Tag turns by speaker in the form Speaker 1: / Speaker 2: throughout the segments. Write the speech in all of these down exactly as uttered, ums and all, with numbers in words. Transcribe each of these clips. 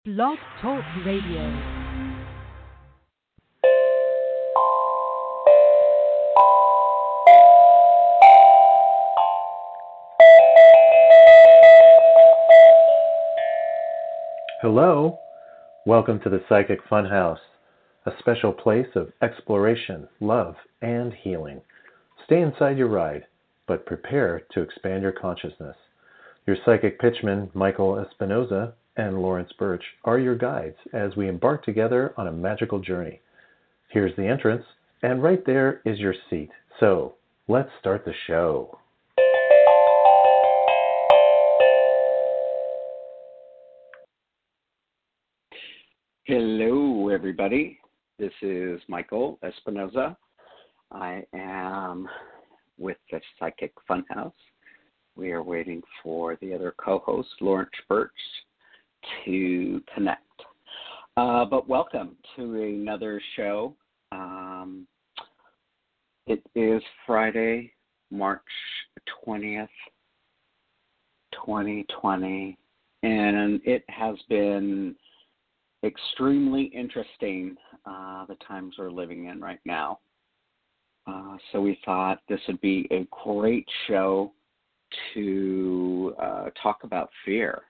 Speaker 1: Blog Talk Radio.
Speaker 2: Hello, welcome to the Psychic Funhouse, a special place of exploration, love, and healing. Stay inside your ride, but prepare to expand your consciousness. Your psychic pitchmen, Michael Espinoza and Lawrence Birch, are your guides as we embark together on a magical journey. Here's the entrance, and right there is your seat. So, let's start the show.
Speaker 3: Hello, everybody. This is Michael Espinoza. I am with the Psychic Funhouse. We are waiting for the other co-host, Lawrence Birch, to connect. Uh, but welcome to another show. Um, it is Friday, March twentieth, twenty twenty, and it has been extremely interesting, uh, the times we're living in right now. Uh, so we thought this would be a great show to uh, talk about fear.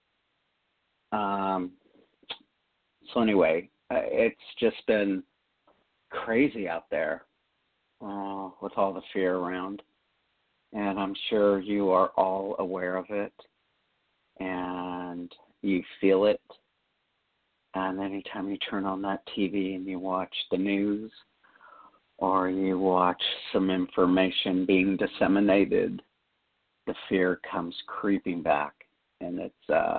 Speaker 3: Um, so anyway, uh, it's just been crazy out there uh, with all the fear around. And I'm sure you are all aware of it and you feel it. And anytime you turn on that T V and you watch the news or you watch some information being disseminated, the fear comes creeping back. And it's, uh,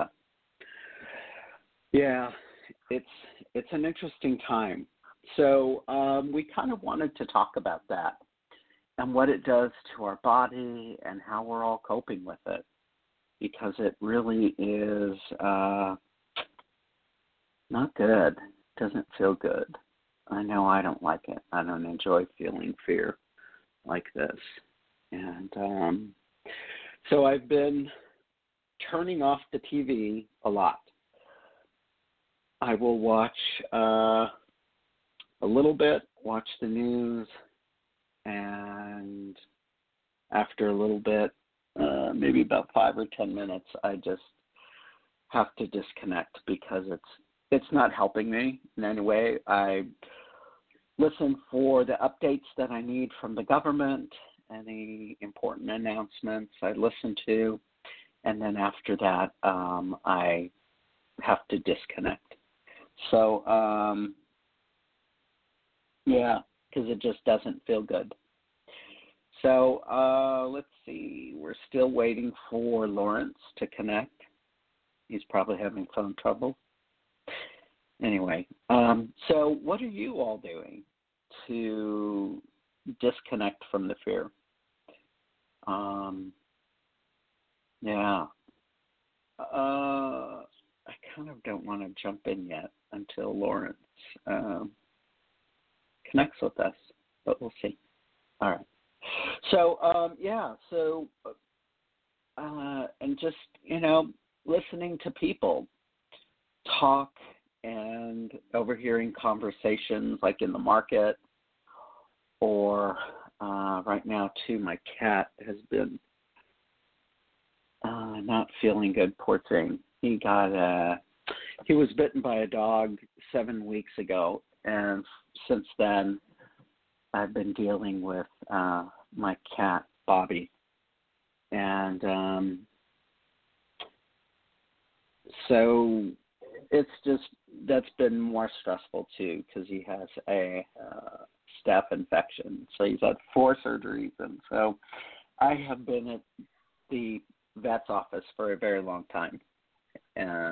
Speaker 3: yeah, it's it's an interesting time. So um, we kind of wanted to talk about that and what it does to our body and how we're all coping with it. Because it really is... Uh, Not good. Doesn't feel good. I know I don't like it. I don't enjoy feeling fear like this. And um, so I've been turning off the T V a lot. I will watch uh, a little bit, watch the news, and after a little bit, uh, maybe about five or ten minutes, I just have to disconnect because it's It's not helping me in any way. I listen for the updates that I need from the government, any important announcements I listen to, and then after that, um, I have to disconnect. So, um, yeah, because it just doesn't feel good. So, uh, let's see. We're still waiting for Lawrence to connect. He's probably having phone trouble. Anyway, um, so what are you all doing to disconnect from the fear? Um, yeah. Uh, I kind of don't want to jump in yet until Lawrence um, connects with us, but we'll see. All right. So, um, yeah, so, uh, and just, you know, listening to people talk and overhearing conversations like in the market or uh, right now, too, my cat has been uh, not feeling good, poor thing. He got, uh, he was bitten by a dog seven weeks ago, and since then I've been dealing with uh, my cat, Bobby. And um, so it's just, that's been more stressful too because he has a uh, staph infection. So he's had four surgeries. And so I have been at the vet's office for a very long time. Uh,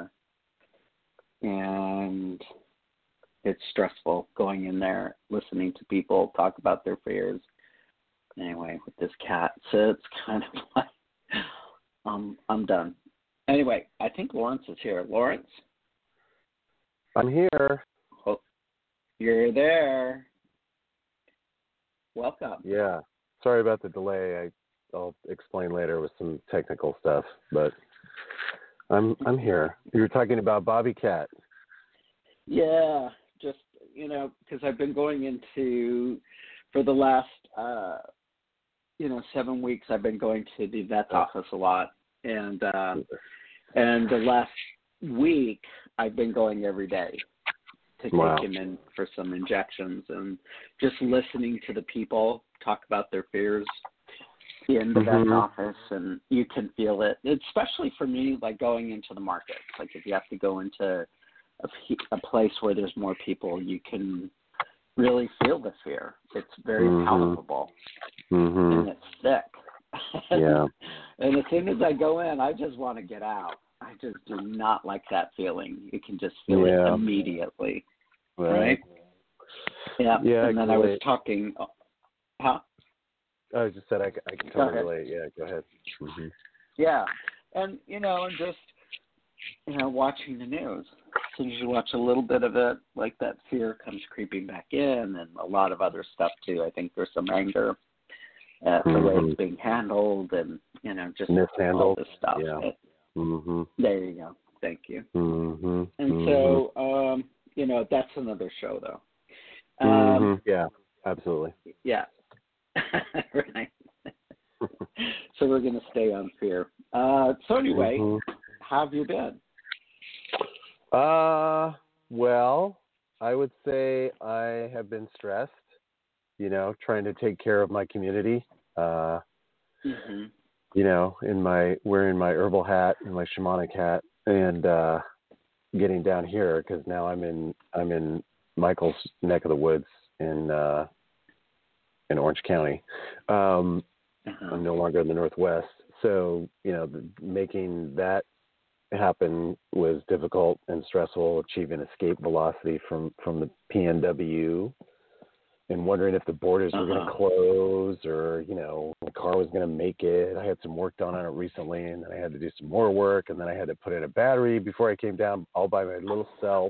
Speaker 3: and it's stressful going in there, listening to people talk about their fears. Anyway, with this cat. So it's kind of like, um, I'm done. Anyway, I think Lawrence is here. Lawrence?
Speaker 2: I'm here.
Speaker 3: Oh, you're there. Welcome.
Speaker 2: Yeah. Sorry about the delay. I, I'll explain later with some technical stuff, but I'm I'm here. You were talking about Bobby Cat.
Speaker 3: Yeah, just, you know, because I've been going into, for the last, uh, you know, seven weeks, I've been going to the vet's office a lot. And, uh, and the last week, I've been going every day to
Speaker 2: Wow.
Speaker 3: take him in for some injections, and just listening to the people talk about their fears in the
Speaker 2: Mm-hmm.
Speaker 3: vet's office, and you can feel it, especially for me, like going into the markets. Like if you have to go into a, a place where there's more people, you can really feel the fear. It's very
Speaker 2: Mm-hmm.
Speaker 3: palpable,
Speaker 2: Mm-hmm.
Speaker 3: and it's thick.
Speaker 2: Yeah.
Speaker 3: And as soon as I go in, I just want to get out. I just do not like that feeling. You can just feel
Speaker 2: Yeah.
Speaker 3: it immediately,
Speaker 2: Right.
Speaker 3: right? Yeah.
Speaker 2: Yeah,
Speaker 3: And
Speaker 2: I
Speaker 3: then
Speaker 2: can
Speaker 3: I was
Speaker 2: relate.
Speaker 3: talking, huh?
Speaker 2: I just said I, c- I can
Speaker 3: Go
Speaker 2: totally
Speaker 3: ahead.
Speaker 2: relate. Yeah, go ahead. Mm-hmm.
Speaker 3: Yeah. And, you know, and just, you know, watching the news. As soon as you watch a little bit of it, like that fear comes creeping back in, and a lot of other stuff too. I think there's some anger at the way
Speaker 2: Mm-hmm.
Speaker 3: it's being handled, and, you know, just all
Speaker 2: Mishandled.
Speaker 3: this stuff.
Speaker 2: Yeah.
Speaker 3: It,
Speaker 2: Mm-hmm.
Speaker 3: there you go. Thank you.
Speaker 2: Mm-hmm.
Speaker 3: And
Speaker 2: mm-hmm.
Speaker 3: so, um, you know, that's another show, though. Um,
Speaker 2: Mm-hmm. Yeah, absolutely.
Speaker 3: Yeah. Right. So we're going to stay on fear. Uh, so anyway,
Speaker 2: Mhm.
Speaker 3: how have you been?
Speaker 2: Uh, well, I would say I have been stressed, you know, trying to take care of my community. Uh,
Speaker 3: Mm-hmm.
Speaker 2: you know, in my, wearing my herbal hat and my shamanic hat, and, uh, getting down here, cause now I'm in, I'm in Michael's neck of the woods in, uh, in Orange County. Um,
Speaker 3: Uh-huh.
Speaker 2: I'm no longer in the Northwest. So, you know, the, making that happen was difficult and stressful, achieving escape velocity from, from the P N W, and wondering if the borders were going to
Speaker 3: Uh-huh.
Speaker 2: close, or, you know, the car was going to make it. I had some work done on it recently, and then I had to do some more work, and then I had to put in a battery before I came down all by my little self.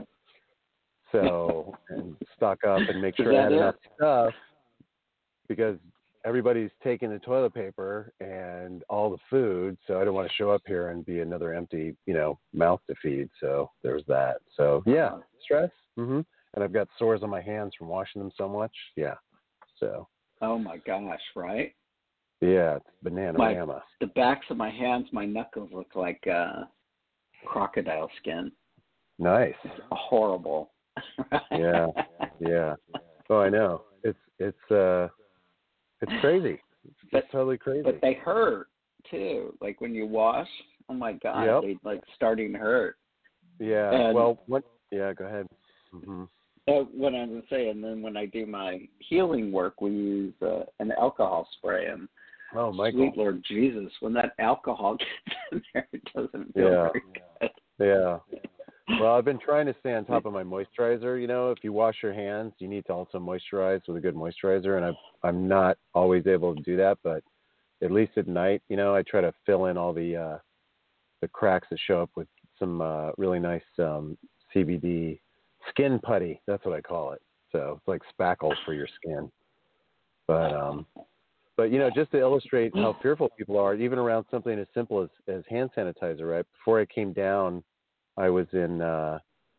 Speaker 2: So, and stock up and make
Speaker 3: Is
Speaker 2: sure I
Speaker 3: that
Speaker 2: had
Speaker 3: it?
Speaker 2: enough stuff, because everybody's taking the toilet paper and all the food. So I don't want to show up here and be another empty, you know, mouth to feed. So there's that. So yeah,
Speaker 3: Uh-huh.
Speaker 2: stress. Mm-hmm. And I've got sores on my hands from washing them so much. Yeah. So
Speaker 3: Oh, my gosh, right?
Speaker 2: yeah, it's banana-rama.
Speaker 3: The backs of my hands, my knuckles look like uh, crocodile skin.
Speaker 2: Nice.
Speaker 3: It's horrible.
Speaker 2: Yeah. Yeah. Oh, I know. It's, it's, uh, it's crazy. It's
Speaker 3: But-
Speaker 2: totally crazy.
Speaker 3: But they hurt, too. Like when you wash, oh, my God,
Speaker 2: Yep.
Speaker 3: they like starting to hurt.
Speaker 2: yeah.
Speaker 3: and-
Speaker 2: Well, what, yeah, go ahead. Mm-hmm.
Speaker 3: Uh, what I was going to say, and then when I do my healing work, we use uh, an alcohol spray, and
Speaker 2: Oh, Michael.
Speaker 3: sweet Lord Jesus, when that alcohol gets in there, it doesn't feel
Speaker 2: Yeah.
Speaker 3: very good.
Speaker 2: Yeah. Well, I've been trying to stay on top of my moisturizer. You know, if you wash your hands, you need to also moisturize with a good moisturizer, and I'm I'm not always able to do that, but at least at night, you know, I try to fill in all the uh, the cracks that show up with some uh, really nice um, C B D skin putty. That's what I call it. So it's like spackle for your skin. But um, but you know, just to illustrate how fearful people are, even around something as simple as, as hand sanitizer. Right before I came down, I was in uh,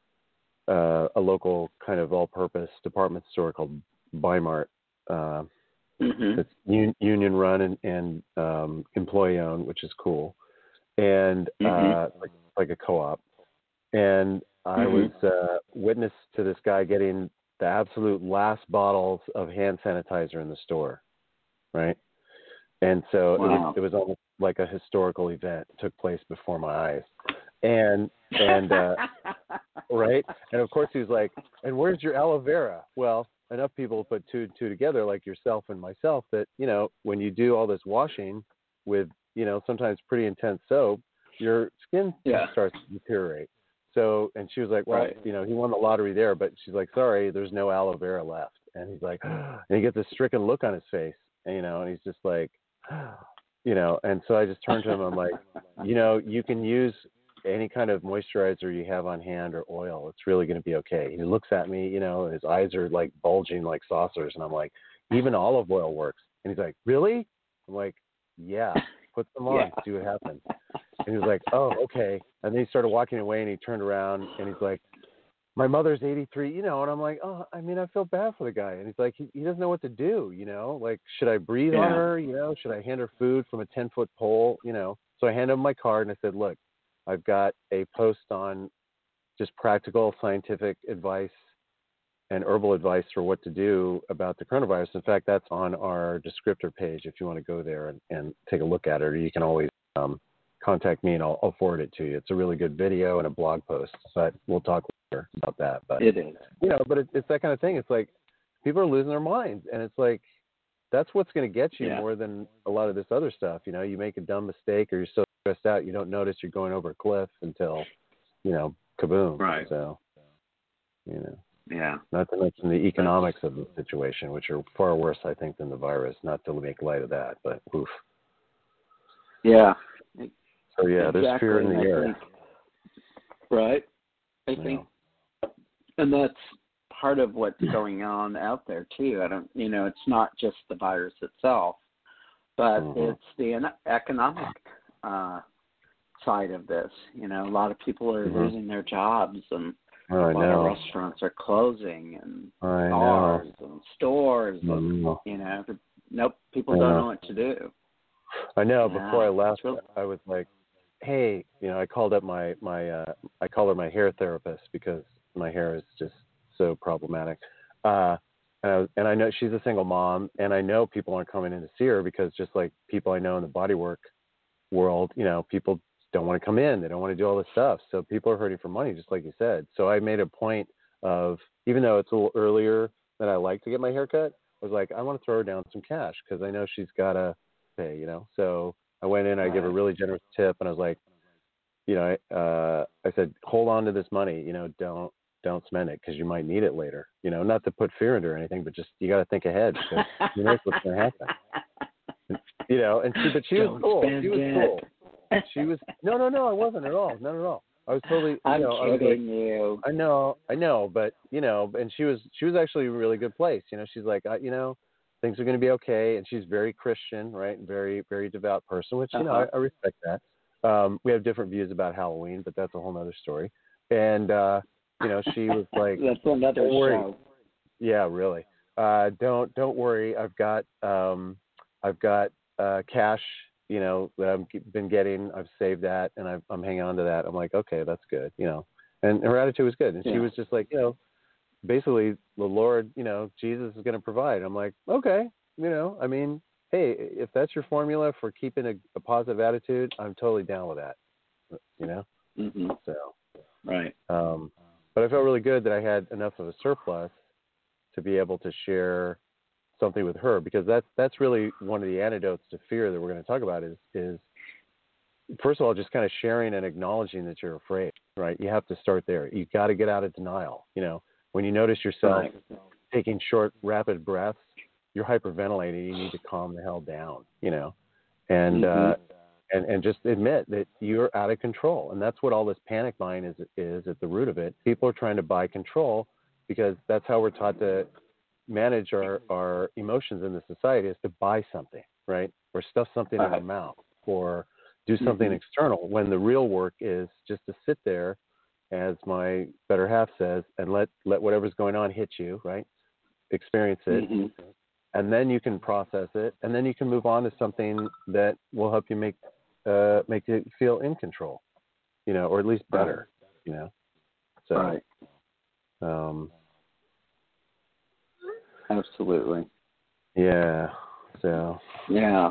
Speaker 2: uh, a local kind of all-purpose department store called Bimart. Uh,
Speaker 3: Mm-hmm.
Speaker 2: it's un- union run and, and um, employee owned, which is cool, and uh,
Speaker 3: Mm-hmm.
Speaker 2: like, like a co-op. And I
Speaker 3: Mhm.
Speaker 2: was uh, witness to this guy getting the absolute last bottles of hand sanitizer in the store, right? And so
Speaker 3: Wow.
Speaker 2: it was it was almost like a historical event took place before my eyes, and and uh, right, and of course he was like, "And where's your aloe vera?" Well, enough people put two and two together, like yourself and myself, that you know when you do all this washing with you know sometimes pretty intense soap, your skin
Speaker 3: Yeah.
Speaker 2: starts to deteriorate. So, and she was like, well,
Speaker 3: Right.
Speaker 2: you know, he won the lottery there, but she's like, sorry, there's no aloe vera left. And he's like, and he gets this stricken look on his face, and, you know, and he's just like, you know, and so I just turned to him. I'm like, you know, you can use any kind of moisturizer you have on hand or oil. It's really going to be okay. He looks at me, you know, his eyes are like bulging like saucers. And I'm like, even olive oil works. And he's like, really? I'm like, yeah, put some on,
Speaker 3: Yeah.
Speaker 2: see what happens. And he was like, oh, okay. And then he started walking away, and he turned around, and he's like, my mother's eighty-three, you know, and I'm like, oh, I mean, I feel bad for the guy. And he's like, he, he doesn't know what to do, you know, like, should I breathe
Speaker 3: yeah.
Speaker 2: on her? You know, should I hand her food from a ten foot pole? You know, so I handed him my card, and I said, look, I've got a post on just practical scientific advice and herbal advice for what to do about the coronavirus. In fact, that's on our descriptor page if you want to go there and, and take a look at it, or you can always um, contact me and I'll, I'll forward it to you. It's a really good video and a blog post, but we'll talk later about that. But
Speaker 3: it is,
Speaker 2: you know, but it, it's that kind of thing. It's like people are losing their minds, and it's like that's what's going to get you
Speaker 3: yeah.
Speaker 2: more than a lot of this other stuff. You know, you make a dumb mistake, or you're so stressed out you don't notice you're going over a cliff until, you know, kaboom.
Speaker 3: Right.
Speaker 2: So, you know.
Speaker 3: Yeah.
Speaker 2: Not to mention the economics of the situation, which are far worse, I think, than the virus. Not to make light of that, but oof.
Speaker 3: Yeah.
Speaker 2: So yeah,
Speaker 3: exactly.
Speaker 2: there's fear in the
Speaker 3: I
Speaker 2: air.
Speaker 3: think, right. I
Speaker 2: Yeah.
Speaker 3: think, and that's part of what's going on out there too. I don't, you know, it's not just the virus itself, but
Speaker 2: Mm-hmm.
Speaker 3: it's the economic uh, side of this. You know, a lot of people are
Speaker 2: Mm-hmm.
Speaker 3: losing their jobs, and
Speaker 2: Oh, I
Speaker 3: a lot
Speaker 2: know.
Speaker 3: of restaurants are closing, and
Speaker 2: I
Speaker 3: bars
Speaker 2: know.
Speaker 3: and stores,
Speaker 2: I
Speaker 3: and
Speaker 2: know.
Speaker 3: you know, nope, people
Speaker 2: I
Speaker 3: don't
Speaker 2: know.
Speaker 3: know what to do.
Speaker 2: I know.
Speaker 3: Yeah,
Speaker 2: Before I left,
Speaker 3: really...
Speaker 2: I was like, "Hey, you know," I called up my my uh, I call her my hair therapist because my hair is just so problematic. Uh, and I, was, and I know she's a single mom, and I know people aren't coming in to see her because just like people I know in the bodywork world, you know, people don't want to come in. They don't want to do all this stuff. So people are hurting for money, just like you said. So I made a point of, even though it's a little earlier than I like to get my hair cut, I was like, I want to throw her down some cash because I know she's got to pay, you know. So I went in, I gave her a really generous tip, and I was like, you know, I, uh, I said, hold on to this money, you know, don't don't spend it because you might need it later. You know, not to put fear into her or anything, but just you got to think ahead because who knows what's going to happen. And, you know, and she, but she
Speaker 3: don't
Speaker 2: was cool. She was
Speaker 3: it.
Speaker 2: cool. She was no, no, no. I wasn't at all. Not at all. I was totally. You
Speaker 3: I'm
Speaker 2: know,
Speaker 3: kidding
Speaker 2: I was like,
Speaker 3: you.
Speaker 2: I know, I know, but you know, and she was, she was actually a really good place. You know, she's like, uh, you know, things are going to be okay, and she's very Christian, right? Very, very devout person, which you
Speaker 3: uh-huh.
Speaker 2: know, I, I respect that. Um, we have different views about Halloween, but that's a whole other story. And uh, you know, she was like,
Speaker 3: that's another show.
Speaker 2: Yeah, really. Uh, don't don't worry. I've got um, I've got uh, cash. You know, that I've been getting, I've saved that, and I've, I'm hanging on to that. I'm like, okay, that's good, you know. And her attitude was good. And
Speaker 3: yeah.
Speaker 2: she was just like, you know, basically the Lord, you know, Jesus is going to provide. I'm like, okay, you know, I mean, hey, if that's your formula for keeping a, a positive attitude, I'm totally down with that, you know.
Speaker 3: Mm-hmm.
Speaker 2: So,
Speaker 3: right.
Speaker 2: Um, but I felt really good that I had enough of a surplus to be able to share something with her, because that's that's really one of the antidotes to fear that we're going to talk about is is first of all just kind of sharing and acknowledging that you're afraid, right? You have to start there. You got to get out of denial. You know, when you notice yourself
Speaker 3: right.
Speaker 2: taking short, rapid breaths, you're hyperventilating. You need to calm the hell down. You know, and
Speaker 3: mm-hmm.
Speaker 2: uh, and and just admit that you're out of control. And that's what all this panic buying is is at the root of it. People are trying to buy control because that's how we're taught to manage our, our emotions in the society, is to buy something, right? Or stuff something
Speaker 3: right.
Speaker 2: in our mouth, or do something
Speaker 3: mm-hmm.
Speaker 2: external, when the real work is just to sit there, as my better half says, and let, let whatever's going on hit you, right? Experience it.
Speaker 3: Mm-hmm.
Speaker 2: And then you can process it, and then you can move on to something that will help you make, uh, make you feel in control, you know, or at least better, right. you know? So,
Speaker 3: right.
Speaker 2: um,
Speaker 3: Absolutely.
Speaker 2: Yeah. So.
Speaker 3: Yeah.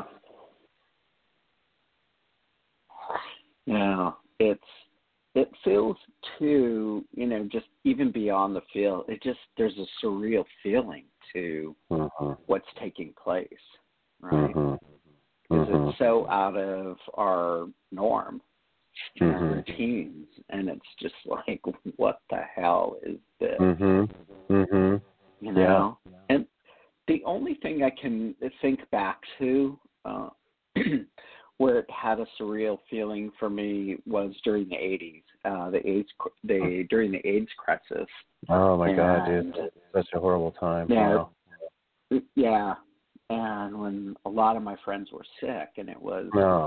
Speaker 3: Yeah. It's it feels too, you know, just even beyond the feel. It just there's a surreal feeling to
Speaker 2: mm-hmm.
Speaker 3: what's taking place, right?
Speaker 2: Mm-hmm.
Speaker 3: Because
Speaker 2: mm-hmm.
Speaker 3: it's so out of our norm and
Speaker 2: mm-hmm.
Speaker 3: our routines, and it's just like, what the hell is this?
Speaker 2: Mm-hmm. Mm-hmm.
Speaker 3: You know, yeah. And the only thing I can think back to uh, where it had a surreal feeling for me was during the eighties, uh, the AIDS, the during the AIDS crisis.
Speaker 2: Oh my
Speaker 3: and,
Speaker 2: God, dude! Such a horrible time.
Speaker 3: Yeah,
Speaker 2: wow.
Speaker 3: yeah. And when a lot of my friends were sick, and it was,
Speaker 2: no.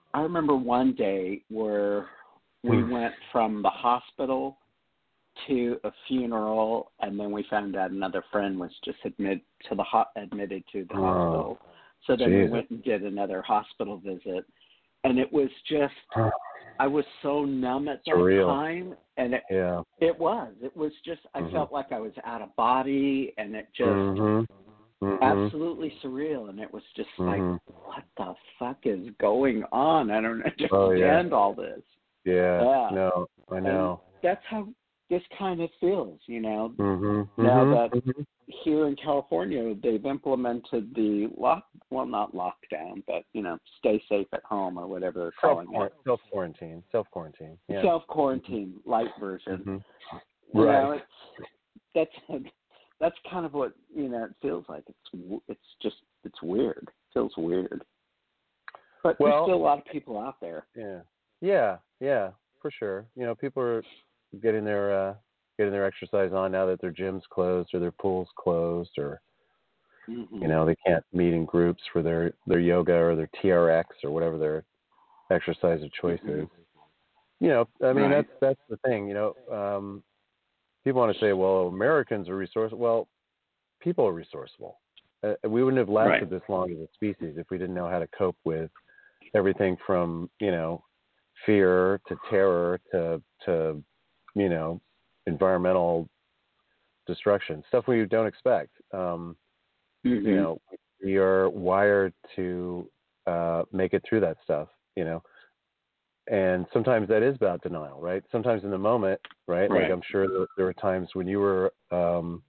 Speaker 3: I remember one day where we
Speaker 2: Hmm.
Speaker 3: went from the hospital to a funeral, and then we found out another friend was just admit to the ho- admitted to the
Speaker 2: Oh,
Speaker 3: hospital. So then we
Speaker 2: Jesus.
Speaker 3: went and did another hospital visit, and it was just
Speaker 2: Huh.
Speaker 3: I was so numb at that
Speaker 2: Surreal.
Speaker 3: time, and it
Speaker 2: Yeah.
Speaker 3: it was it was just I
Speaker 2: Mhm.
Speaker 3: felt like I was out of body, and it just
Speaker 2: Mhm. Mhm.
Speaker 3: absolutely surreal, and it was just like,
Speaker 2: Mhm.
Speaker 3: what the fuck is going on? I don't
Speaker 2: Oh yeah.
Speaker 3: understand all this.
Speaker 2: Yeah.
Speaker 3: Yeah.
Speaker 2: No, I
Speaker 3: And
Speaker 2: know.
Speaker 3: that's how this kind of feels, you know.
Speaker 2: Mhm.
Speaker 3: Now
Speaker 2: Mhm.
Speaker 3: that
Speaker 2: Mhm.
Speaker 3: here in California, they've implemented the lock, well, not lockdown, but, you know, stay safe at home or whatever they're
Speaker 2: Self
Speaker 3: calling it.
Speaker 2: self quarantine. Self quarantine. Yeah.
Speaker 3: Self-quarantine, light version.
Speaker 2: Mhm.
Speaker 3: You know,
Speaker 2: Right.
Speaker 3: it's, that's, that's kind of what, you know, it feels like. It's, w- it's just, it's weird. It feels weird. But there's
Speaker 2: Well,
Speaker 3: still a lot of people out there.
Speaker 2: yeah. Yeah. Yeah. For sure. You know, people are getting their uh, getting their exercise on now that their gym's closed or their pool's closed, or
Speaker 3: Mm-hmm.
Speaker 2: you know they can't meet in groups for their their yoga or their T R X or whatever their exercise of choice
Speaker 3: Mm-hmm.
Speaker 2: is. You know, I mean
Speaker 3: Right.
Speaker 2: that's that's the thing. You know, um, people want to say, well, Americans are resourceful. Well, people are resourceful. Uh, we wouldn't have lasted
Speaker 3: Right.
Speaker 2: this long as a species if we didn't know how to cope with everything from, you know, fear to terror to, to, you know, environmental destruction, stuff we don't expect. Um,
Speaker 3: Mm-hmm.
Speaker 2: you know, we are wired to uh, make it through that stuff, you know, and sometimes that is about denial, right? Sometimes in the moment, right? Like
Speaker 3: Right.
Speaker 2: I'm sure that there were times when you were, um,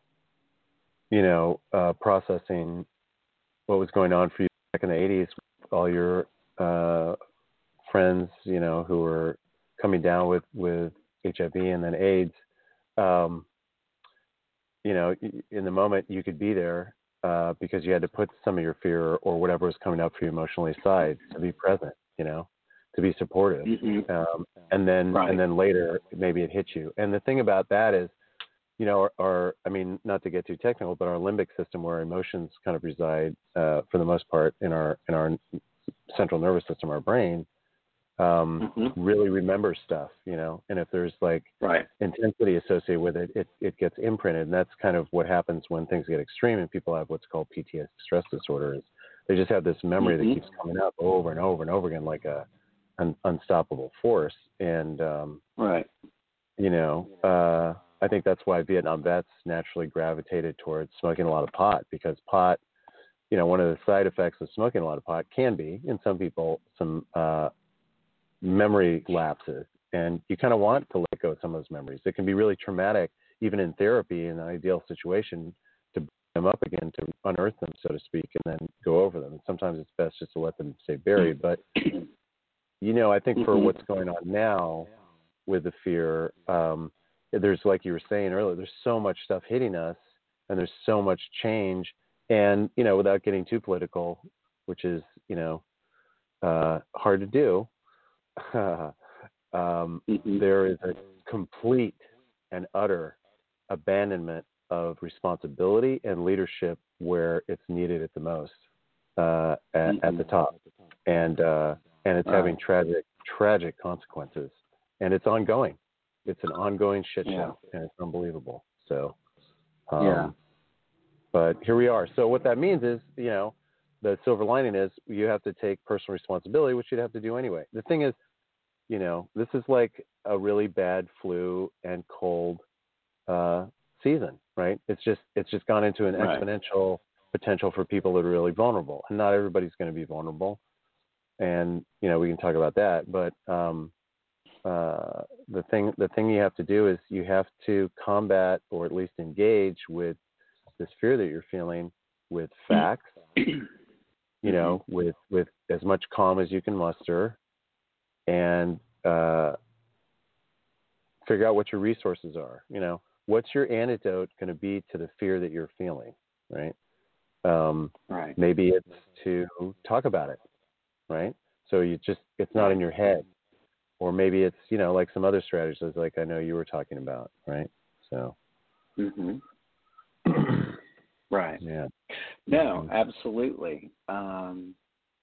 Speaker 2: you know, uh, processing what was going on for you back in the eighties, with all your uh, friends, you know, who were coming down with, with H I V and then AIDS. Um, you know, in the moment you could be there uh, because you had to put some of your fear or whatever was coming up for you emotionally aside to be present, you know, to be supportive.
Speaker 3: Mm-hmm.
Speaker 2: Um, and then,
Speaker 3: Right.
Speaker 2: and then later maybe it hit you. And the thing about that is, you know, our, our, I mean, not to get too technical, but our limbic system, where emotions kind of reside, uh, for the most part, in our in our central nervous system, our brain, um,
Speaker 3: Mm-hmm.
Speaker 2: really remembers stuff, you know. And if there's like
Speaker 3: Right.
Speaker 2: intensity associated with it, it, it gets imprinted, and that's kind of what happens when things get extreme and people have what's called P T S D, stress disorder. Is they just have this memory that
Speaker 3: Mm-hmm.
Speaker 2: keeps coming up over and over and over again, like a an unstoppable force, and um,
Speaker 3: Right.
Speaker 2: you know, uh, I think that's why Vietnam vets naturally gravitated towards smoking a lot of pot, because pot, you know, one of the side effects of smoking a lot of pot can be, in some people, some uh, memory lapses. And you kind of want to let go of some of those memories. It can be really traumatic, even in therapy, in an ideal situation, to bring them up again, to unearth them, so to speak, and then go over them. And sometimes it's best just to let them stay buried. But, you know, I think for
Speaker 3: Mm-hmm.
Speaker 2: what's going on now with the fear, um, there's, like you were saying earlier, there's so much stuff hitting us, and there's so much change. And, you know, without getting too political, which is, you know, uh, hard to do, um,
Speaker 3: Mm-hmm.
Speaker 2: there is a complete and utter abandonment of responsibility and leadership where it's needed at the most, uh, at,
Speaker 3: Mm-hmm.
Speaker 2: at the top. And, uh, and it's
Speaker 3: Right.
Speaker 2: having tragic, tragic consequences. And it's ongoing. It's an ongoing shit show,
Speaker 3: Yeah.
Speaker 2: and it's unbelievable. So, um,
Speaker 3: Yeah.
Speaker 2: but here we are. So what that means is, you know, the silver lining is you have to take personal responsibility, which you'd have to do anyway. The thing is, you know, this is like a really bad flu and cold uh, season, right? It's just it's just gone into an
Speaker 3: Right.
Speaker 2: exponential potential for people that are really vulnerable, and not everybody's going to be vulnerable. And you know, we can talk about that, but um, uh, the thing the thing you have to do is you have to combat, or at least engage with this fear that you're feeling, with facts, you know,
Speaker 3: Mm-hmm.
Speaker 2: with with as much calm as you can muster, and uh, figure out what your resources are. You know, what's your antidote going to be to the fear that you're feeling, right? Um,
Speaker 3: Right.
Speaker 2: maybe it's to talk about it, right? So you just it's not
Speaker 3: Right.
Speaker 2: in your head, or maybe it's, you know, like some other strategies, like I know you were talking about, right? So.
Speaker 3: Mm-hmm. Right.
Speaker 2: Yeah.
Speaker 3: No,
Speaker 2: Mhm.
Speaker 3: absolutely. Um,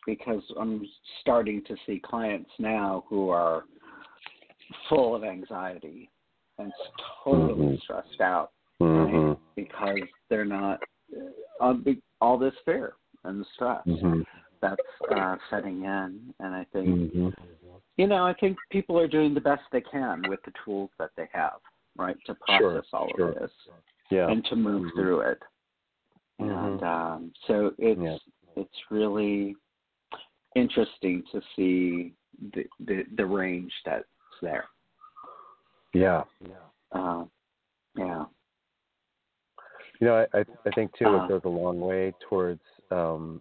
Speaker 3: because I'm starting to see clients now who are full of anxiety and totally
Speaker 2: mm-hmm.
Speaker 3: stressed out,
Speaker 2: mm-hmm.
Speaker 3: right? Because they're not uh, all this fear and stress
Speaker 2: mm-hmm.
Speaker 3: that's uh, setting in. And I think,
Speaker 2: mm-hmm.
Speaker 3: you know, I think people are doing the best they can with the tools that they have, right, to process
Speaker 2: sure,
Speaker 3: all
Speaker 2: sure.
Speaker 3: of this
Speaker 2: yeah.
Speaker 3: and to move
Speaker 2: mm-hmm.
Speaker 3: through it.
Speaker 2: Mm-hmm.
Speaker 3: And um, so it's
Speaker 2: yeah.
Speaker 3: it's really interesting to see the, the, the range that's there.
Speaker 2: Yeah.
Speaker 3: Uh, yeah.
Speaker 2: You know, I, I think, too,
Speaker 3: uh,
Speaker 2: it goes a long way towards um,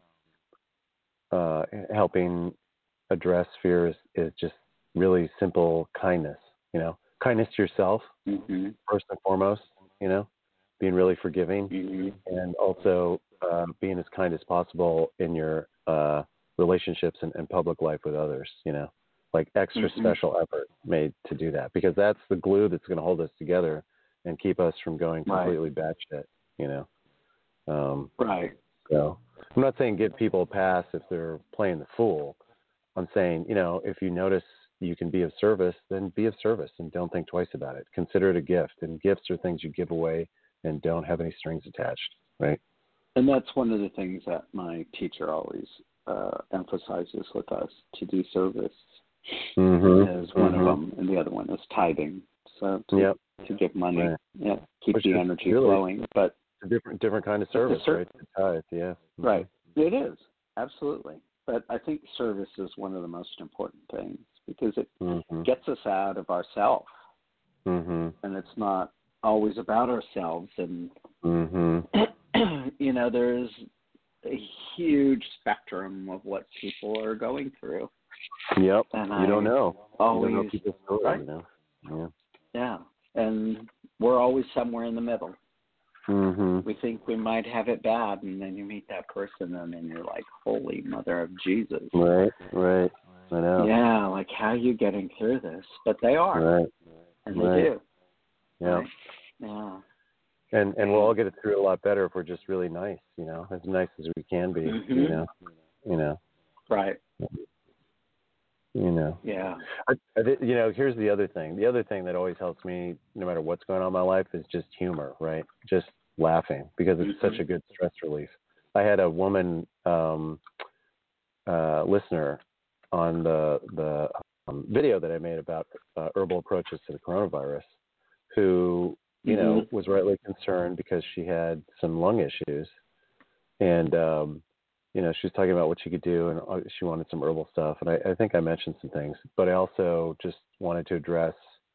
Speaker 2: uh, helping address fear is, is just really simple kindness, you know, kindness to yourself,
Speaker 3: mm-hmm.
Speaker 2: first and foremost, you know, being really forgiving
Speaker 3: mm-hmm.
Speaker 2: and also uh, being as kind as possible in your uh, relationships and, and public life with others, you know, like extra
Speaker 3: mm-hmm.
Speaker 2: special effort made to do that, because that's the glue that's going to hold us together and keep us from going completely
Speaker 3: right.
Speaker 2: batshit, you know. Um,
Speaker 3: right.
Speaker 2: So I'm not saying give people a pass if they're playing the fool. I'm saying, you know, if you notice you can be of service, then be of service and don't think twice about it. Consider it a gift, and gifts are things you give away and don't have any strings attached, right?
Speaker 3: And that's one of the things that my teacher always uh, emphasizes with us, to do service
Speaker 2: mm-hmm.
Speaker 3: is one
Speaker 2: mm-hmm.
Speaker 3: of them, and the other one is tithing. So to,
Speaker 2: yep.
Speaker 3: to give money,
Speaker 2: right.
Speaker 3: yeah, keep
Speaker 2: Which
Speaker 3: the energy
Speaker 2: really
Speaker 3: flowing. But
Speaker 2: a different different kind of service,
Speaker 3: ser-
Speaker 2: right? To tithe, yeah. Mm-hmm.
Speaker 3: Right. It is, absolutely. But I think service is one of the most important things, because it
Speaker 2: mm-hmm.
Speaker 3: gets us out of ourselves.
Speaker 2: Mm-hmm.
Speaker 3: And it's not always about ourselves. And,
Speaker 2: mm-hmm.
Speaker 3: you know, there's a huge spectrum of what people are going through.
Speaker 2: Yep.
Speaker 3: And
Speaker 2: you
Speaker 3: I
Speaker 2: don't know.
Speaker 3: Always,
Speaker 2: you don't know people's stories,
Speaker 3: right?
Speaker 2: you know? Yeah.
Speaker 3: Yeah. And we're always somewhere in the middle.
Speaker 2: Mm-hmm.
Speaker 3: We think we might have it bad, and then you meet that person, and then you're like, holy mother of Jesus.
Speaker 2: Right, right. I know.
Speaker 3: Yeah, like, how are you getting through this? But they are.
Speaker 2: Right.
Speaker 3: And they
Speaker 2: right.
Speaker 3: do.
Speaker 2: Yeah.
Speaker 3: Right? Yeah.
Speaker 2: And and we'll all get it through a lot better if we're just really nice, you know, as nice as we can be,
Speaker 3: mm-hmm.
Speaker 2: you know. You know.
Speaker 3: Right.
Speaker 2: You know.
Speaker 3: Yeah.
Speaker 2: I, I, you know, here's the other thing. The other thing that always helps me, no matter what's going on in my life, is just humor, right? Just laughing, because it's
Speaker 3: mm-hmm.
Speaker 2: such a good stress relief. I had a woman um, uh, listener on the the um, video that I made about uh, herbal approaches to the coronavirus, who, you know,
Speaker 3: mm-hmm.
Speaker 2: was rightly concerned because she had some lung issues, and um, you know, she was talking about what she could do, and she wanted some herbal stuff. And I, I think I mentioned some things, but I also just wanted to address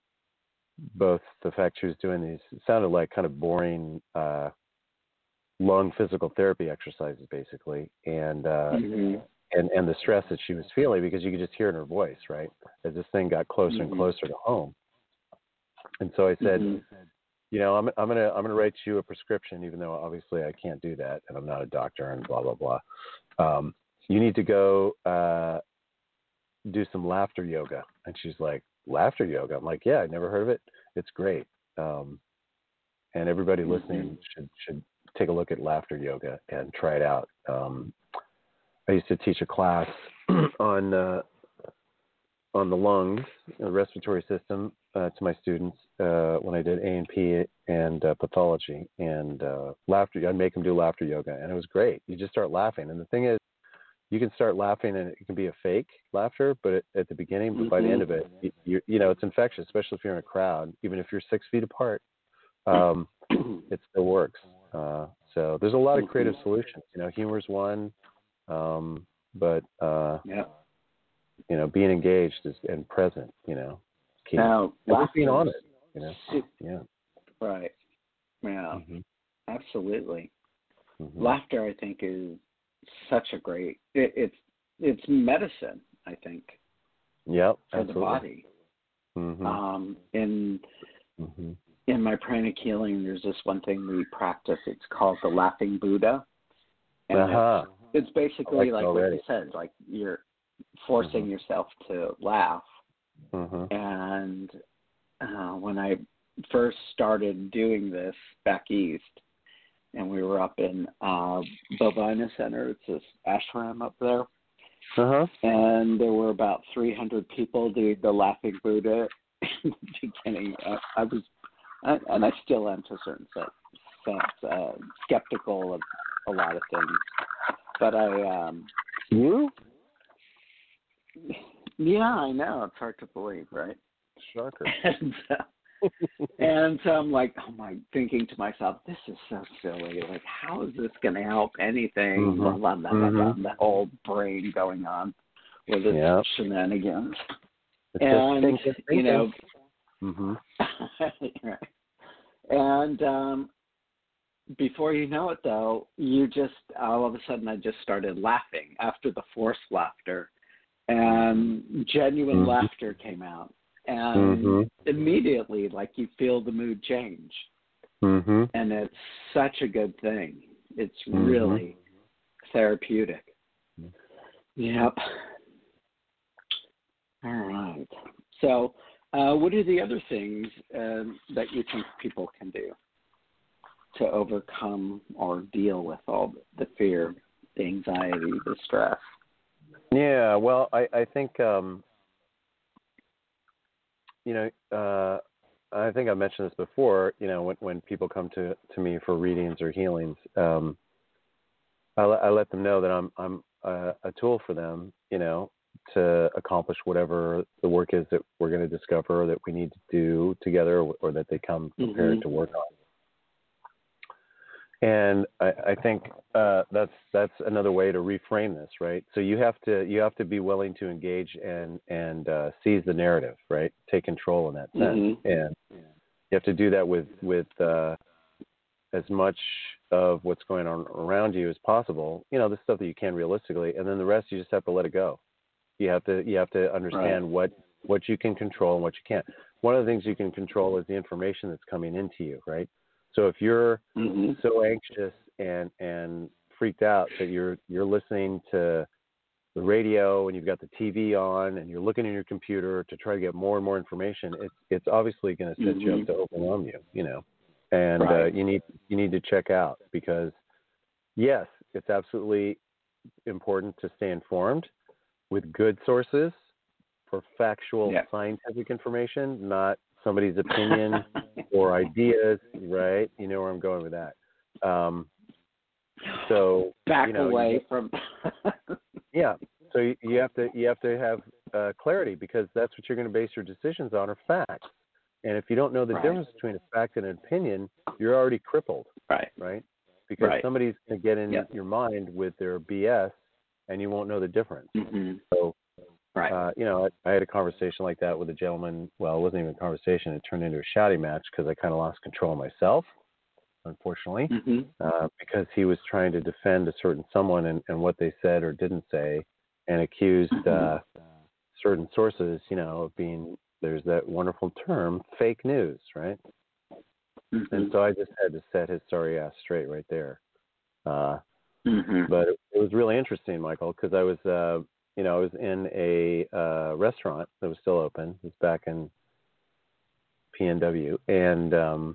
Speaker 2: both the fact she was doing these, it sounded like kind of boring uh, lung physical therapy exercises, basically, and, uh,
Speaker 3: mm-hmm.
Speaker 2: and and the stress that she was feeling, because you could just hear in her voice, right, as this thing got closer
Speaker 3: mm-hmm.
Speaker 2: and closer to home. And so I said,
Speaker 3: mm-hmm.
Speaker 2: you know, I'm I'm gonna I'm gonna write you a prescription, even though obviously I can't do that, and I'm not a doctor, and blah blah blah. Um, you need to go uh, do some laughter yoga. And she's like, laughter yoga? I'm like, yeah, I never heard of it. It's great. Um, and everybody
Speaker 3: mm-hmm.
Speaker 2: listening should should take a look at laughter yoga and try it out. Um, I used to teach a class on uh, on the lungs, the respiratory system, uh, to my students uh, when I did A and P and uh, pathology, and uh, laughter. I'd make them do laughter yoga, and it was great. You just start laughing, and the thing is, you can start laughing, and it can be a fake laughter, but at, at the beginning, but
Speaker 3: mm-hmm.
Speaker 2: by the end of it, you, you, you know, it's infectious, especially if you're in a crowd. Even if you're six feet apart, um, it still works. Uh, so there's a lot of creative solutions. You know, humor's one, um, but uh,
Speaker 3: yeah.
Speaker 2: you know, being engaged is, and present, you know, key.
Speaker 3: Now,
Speaker 2: and just being honest, you know, yeah.
Speaker 3: Right. Yeah.
Speaker 2: Mm-hmm.
Speaker 3: Absolutely.
Speaker 2: Mm-hmm.
Speaker 3: Laughter, I think, is such a great. It, it's it's medicine, I think.
Speaker 2: Yep.
Speaker 3: For
Speaker 2: absolutely.
Speaker 3: the body.
Speaker 2: Mm-hmm.
Speaker 3: Um, in
Speaker 2: mm-hmm.
Speaker 3: in my pranic healing, there's this one thing we practice. It's called the Laughing Buddha, and
Speaker 2: uh-huh.
Speaker 3: it's, it's basically
Speaker 2: like
Speaker 3: like what you said, like you're forcing
Speaker 2: mm-hmm.
Speaker 3: yourself to laugh.
Speaker 2: Mm-hmm.
Speaker 3: And uh, when I first started doing this back east, and we were up in uh, Bovina Center, it's this ashram up there,
Speaker 4: Uh-huh.
Speaker 3: and there were about three hundred people doing the Laughing Buddha in the beginning. I, I was, I, and I still am to a certain sense, uh, skeptical of a lot of things. But I, um,
Speaker 4: You?
Speaker 3: yeah, I know, it's hard to believe, right?
Speaker 4: Shocker.
Speaker 3: And, uh, and so I'm like, oh my, thinking to myself, this is so silly. Like, how is this going to help anything?
Speaker 4: Mm-hmm.
Speaker 3: Blah, blah, blah,
Speaker 4: Mm-hmm.
Speaker 3: blah, blah, the whole brain going on with its
Speaker 4: Yep.
Speaker 3: shenanigans.
Speaker 4: It's
Speaker 3: And,
Speaker 4: just thinking,
Speaker 3: you know,
Speaker 4: mm-hmm.
Speaker 3: right. And um, before you know it, though, you just, all of a sudden, I just started laughing after the forced laughter. And genuine
Speaker 4: Mm-hmm.
Speaker 3: laughter came out. And
Speaker 4: Mm-hmm.
Speaker 3: immediately, like, you feel the mood change.
Speaker 4: Mm-hmm.
Speaker 3: And it's such a good thing. It's
Speaker 4: Mm-hmm.
Speaker 3: really therapeutic. Yep. All right. So, uh, what are the other things um, that you think people can do to overcome or deal with all the fear, the anxiety, the stress?
Speaker 4: Yeah, well, I, I think, um, you know, uh, I think I mentioned this before, you know, when, when people come to, to me for readings or healings, um, I, I let them know that I'm, I'm a, a tool for them, you know, to accomplish whatever the work is that we're going to discover that we need to do together, or, or that they come prepared
Speaker 3: Mm-hmm.
Speaker 4: to work on. And I, I think uh, that's that's another way to reframe this, right? So you have to you have to be willing to engage and and uh, seize the narrative, right? Take control in that sense,
Speaker 3: Mm-hmm.
Speaker 4: and you have to do that with with uh, as much of what's going on around you as possible. You know, the stuff that you can realistically, and then the rest you just have to let it go. You have to you have to understand
Speaker 3: Right.
Speaker 4: what what you can control and what you can't. One of the things you can control is the information that's coming into you, right? So if you're
Speaker 3: Mm-hmm.
Speaker 4: so anxious and and freaked out that you're you're listening to the radio and you've got the T V on and you're looking at your computer to try to get more and more information, it's it's obviously going to set
Speaker 3: Mm-hmm.
Speaker 4: you up to overwhelm you, you know. And
Speaker 3: Right.
Speaker 4: uh, you need you need to check out, because yes, it's absolutely important to stay informed with good sources for factual
Speaker 3: Yeah.
Speaker 4: scientific information, not somebody's opinion or ideas, right? You know where I'm going with that. Um, so
Speaker 3: Back
Speaker 4: you know,
Speaker 3: away
Speaker 4: you,
Speaker 3: from.
Speaker 4: yeah. So you, you have to you have to have uh, clarity, because that's what you're going to base your decisions on, are facts. And if you don't know the
Speaker 3: Right.
Speaker 4: difference between a fact and an opinion, you're already crippled,
Speaker 3: Right.
Speaker 4: right? Because
Speaker 3: Right.
Speaker 4: somebody's going to get in
Speaker 3: Yep.
Speaker 4: your mind with their B S, and you won't know the difference.
Speaker 3: Mm-hmm.
Speaker 4: So.
Speaker 3: Right.
Speaker 4: Uh, you know, I, I had a conversation like that with a gentleman. Well, it wasn't even a conversation. It turned into a shouting match because I kind of lost control of myself, unfortunately,
Speaker 3: Mm-hmm.
Speaker 4: uh, because he was trying to defend a certain someone and, and what they said or didn't say, and accused
Speaker 3: Mm-hmm.
Speaker 4: uh, certain sources, you know, of being, there's that wonderful term, fake news, right?
Speaker 3: Mm-hmm.
Speaker 4: And so I just had to set his sorry ass straight right there. Uh,
Speaker 3: Mm-hmm.
Speaker 4: but it, it was really interesting, Michael, because I was, uh, you know, I was in a uh, restaurant that was still open. It was back in P N W, and um,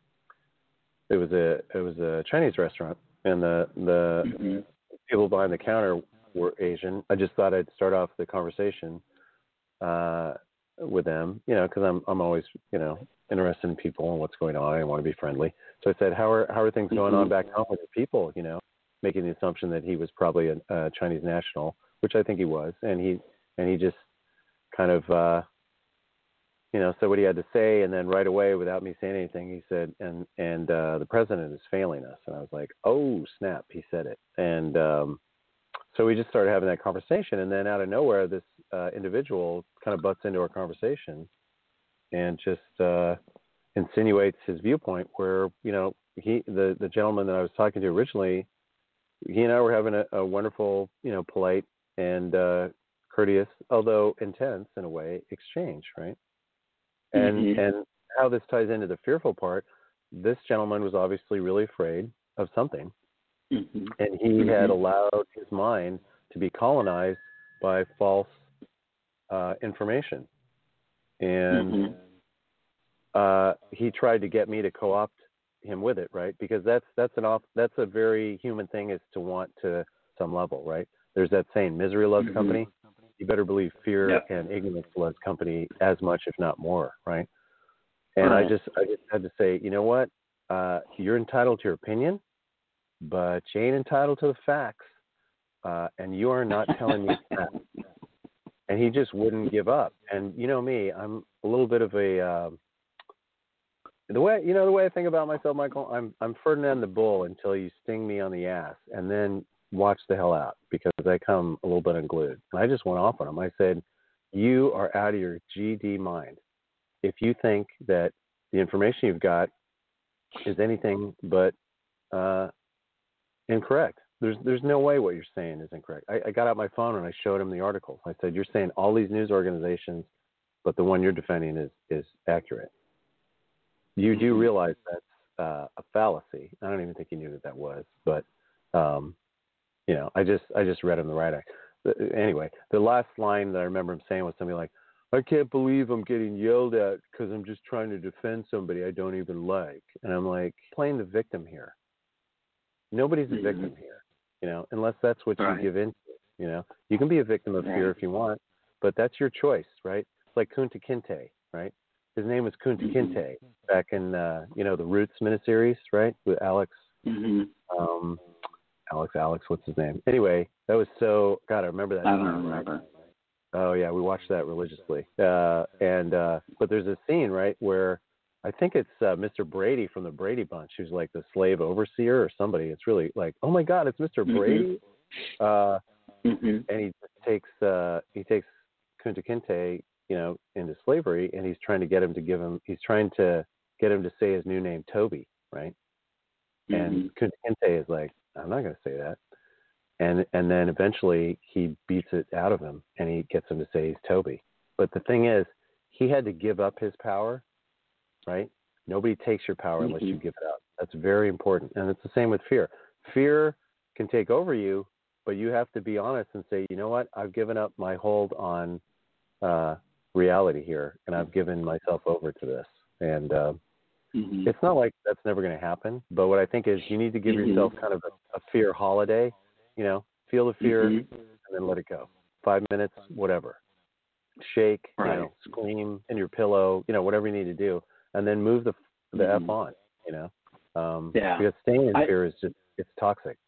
Speaker 4: it was a it was a Chinese restaurant, and the the
Speaker 3: Mm-hmm.
Speaker 4: people behind the counter were Asian. I just thought I'd start off the conversation uh, with them, you know, because I'm I'm always, you know, interested in people and what's going on. I want to be friendly. So I said, how are how are things going
Speaker 3: Mm-hmm.
Speaker 4: on back home with your people? You know, making the assumption that he was probably a, a Chinese national, which I think he was, and he and he just kind of uh, you know said what he had to say, and then right away, without me saying anything, he said, and and uh, the president is failing us, and I was like, oh snap, he said it, and um, so we just started having that conversation, and then out of nowhere, this uh, individual kind of butts into our conversation and just uh, insinuates his viewpoint, where you know he the the gentleman that I was talking to originally, he and I were having a, a wonderful, you know, polite and uh, courteous, although intense in a way, exchange, right? And
Speaker 3: Mm-hmm.
Speaker 4: and how this ties into the fearful part, this gentleman was obviously really afraid of something,
Speaker 3: Mm-hmm.
Speaker 4: and he
Speaker 3: Mm-hmm.
Speaker 4: had allowed his mind to be colonized by false uh, information, and
Speaker 3: Mm-hmm.
Speaker 4: uh, he tried to get me to co-opt him with it, right? Because that's that's an off that's a very human thing, is to want to some level, right? There's that saying, misery loves
Speaker 3: Mhm.
Speaker 4: company. You better believe fear
Speaker 3: Yep.
Speaker 4: and ignorance loves company as much, if not more, right? And
Speaker 3: Right.
Speaker 4: I just I just had to say, you know what? Uh, you're entitled to your opinion, but you ain't entitled to the facts. Uh, and you are not telling me that. And he just wouldn't give up. And you know me, I'm a little bit of a uh, the way you know the way I think about myself, Michael. I'm I'm Ferdinand the Bull until you sting me on the ass, and then watch the hell out because I come a little bit unglued. And I just went off on him. I said, "You are out of your G D mind if you think that the information you've got is anything but uh, incorrect. There's there's no way what you're saying is incorrect." I, I got out my phone and I showed him the articles. I said, "You're saying all these news organizations, but the one you're defending is is accurate. You do
Speaker 3: Mhm.
Speaker 4: realize that's uh, a fallacy." I don't even think he knew that that was, but um, you know, I just I just read him the right eye. Anyway, the last line that I remember him saying was something like, "I can't believe I'm getting yelled at because I'm just trying to defend somebody I don't even like." And I'm like, playing the victim here. Nobody's a
Speaker 3: Mhm.
Speaker 4: victim here, you know, unless that's what
Speaker 3: Right.
Speaker 4: you give into. You know, you can be a victim of fear
Speaker 3: Right.
Speaker 4: if you want, but that's your choice, right? It's like Kunta Kinte, right? His name was Kunta
Speaker 3: Mhm.
Speaker 4: Kinte back in, uh, you know, the Roots miniseries, right? With Alex,
Speaker 3: Mhm.
Speaker 4: um, Alex, Alex, what's his name? Anyway, that was so, God, I remember that
Speaker 3: I don't
Speaker 4: scene, right?
Speaker 3: remember.
Speaker 4: Oh yeah, we watched that religiously. Uh, and uh, but there's a scene right where I think it's uh, Mister Brady from the Brady Bunch, who's like the slave overseer or somebody. It's really like, oh my God, it's Mister
Speaker 3: Mhm.
Speaker 4: Brady. Uh,
Speaker 3: Mhm.
Speaker 4: and he takes uh, he takes Kunta Kinte, you know, into slavery, and he's trying to get him to give him. He's trying to get him to say his new name, Toby, right? And
Speaker 3: Mhm.
Speaker 4: Kunta Kinte is like, I'm not going to say that. And and then eventually he beats it out of him and he gets him to say he's Toby. But the thing is, he had to give up his power, right? Nobody takes your power unless you
Speaker 3: Mhm.
Speaker 4: give it up. That's very important. And it's the same with fear. Fear can take over you, but you have to be honest and say, you know what? I've given up my hold on uh, reality here, and I've given myself over to this. And uh,
Speaker 3: Mhm.
Speaker 4: it's not like that's never going to happen. But what I think is you need to give
Speaker 3: Mhm.
Speaker 4: yourself kind of a, a fear holiday. You know, feel the fear
Speaker 3: Mhm.
Speaker 4: and then let it go. Five minutes, whatever. Shake, you
Speaker 3: Right.
Speaker 4: know, scream in your pillow, you know, whatever you need to do, and then move the the f
Speaker 3: Mhm.
Speaker 4: on. You know, um,
Speaker 3: Yeah.
Speaker 4: because staying in
Speaker 3: I
Speaker 4: fear is just it's toxic.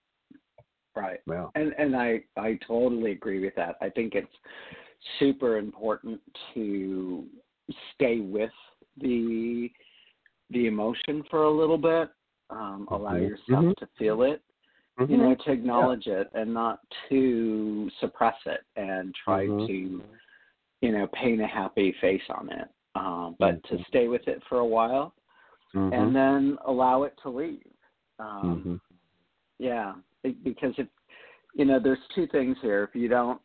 Speaker 3: right.
Speaker 4: Yeah.
Speaker 3: And and I I totally agree with that. I think it's super important to stay with the the emotion for a little bit. Um, allow
Speaker 4: Mhm.
Speaker 3: yourself
Speaker 4: Mhm.
Speaker 3: to feel it, you
Speaker 4: Mhm.
Speaker 3: know, to acknowledge it and not to suppress it and try
Speaker 4: Mhm.
Speaker 3: to, you know, paint a happy face on it. Um, but to
Speaker 4: Mhm.
Speaker 3: stay with it for a while and
Speaker 4: Mhm.
Speaker 3: then allow it to leave. Um,
Speaker 4: Mhm.
Speaker 3: yeah, be- because if, you know, there's two things here. If you don't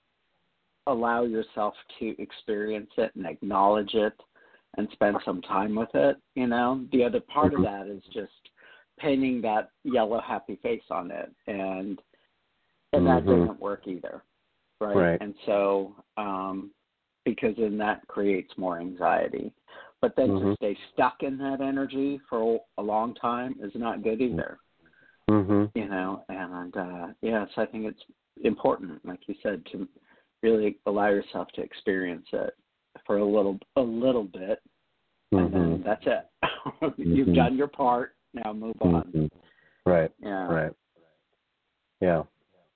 Speaker 3: allow yourself to experience it and acknowledge it and spend some time with it, you know, the other part of
Speaker 4: Mhm.
Speaker 3: that is just painting that yellow happy face on it, and and that
Speaker 4: Mhm.
Speaker 3: doesn't work either, right?
Speaker 4: Right.
Speaker 3: And so um, because then that creates more anxiety. But then to
Speaker 4: Mhm.
Speaker 3: stay stuck in that energy for a long time is not good either,
Speaker 4: Mhm.
Speaker 3: you know. And uh, yes, I think it's important, like you said, to really allow yourself to experience it for a little a little bit, and then
Speaker 4: Mhm.
Speaker 3: that's it. You've
Speaker 4: Mhm.
Speaker 3: done your part. Now move on.
Speaker 4: Mhm. Right.
Speaker 3: Yeah.
Speaker 4: Right. Yeah.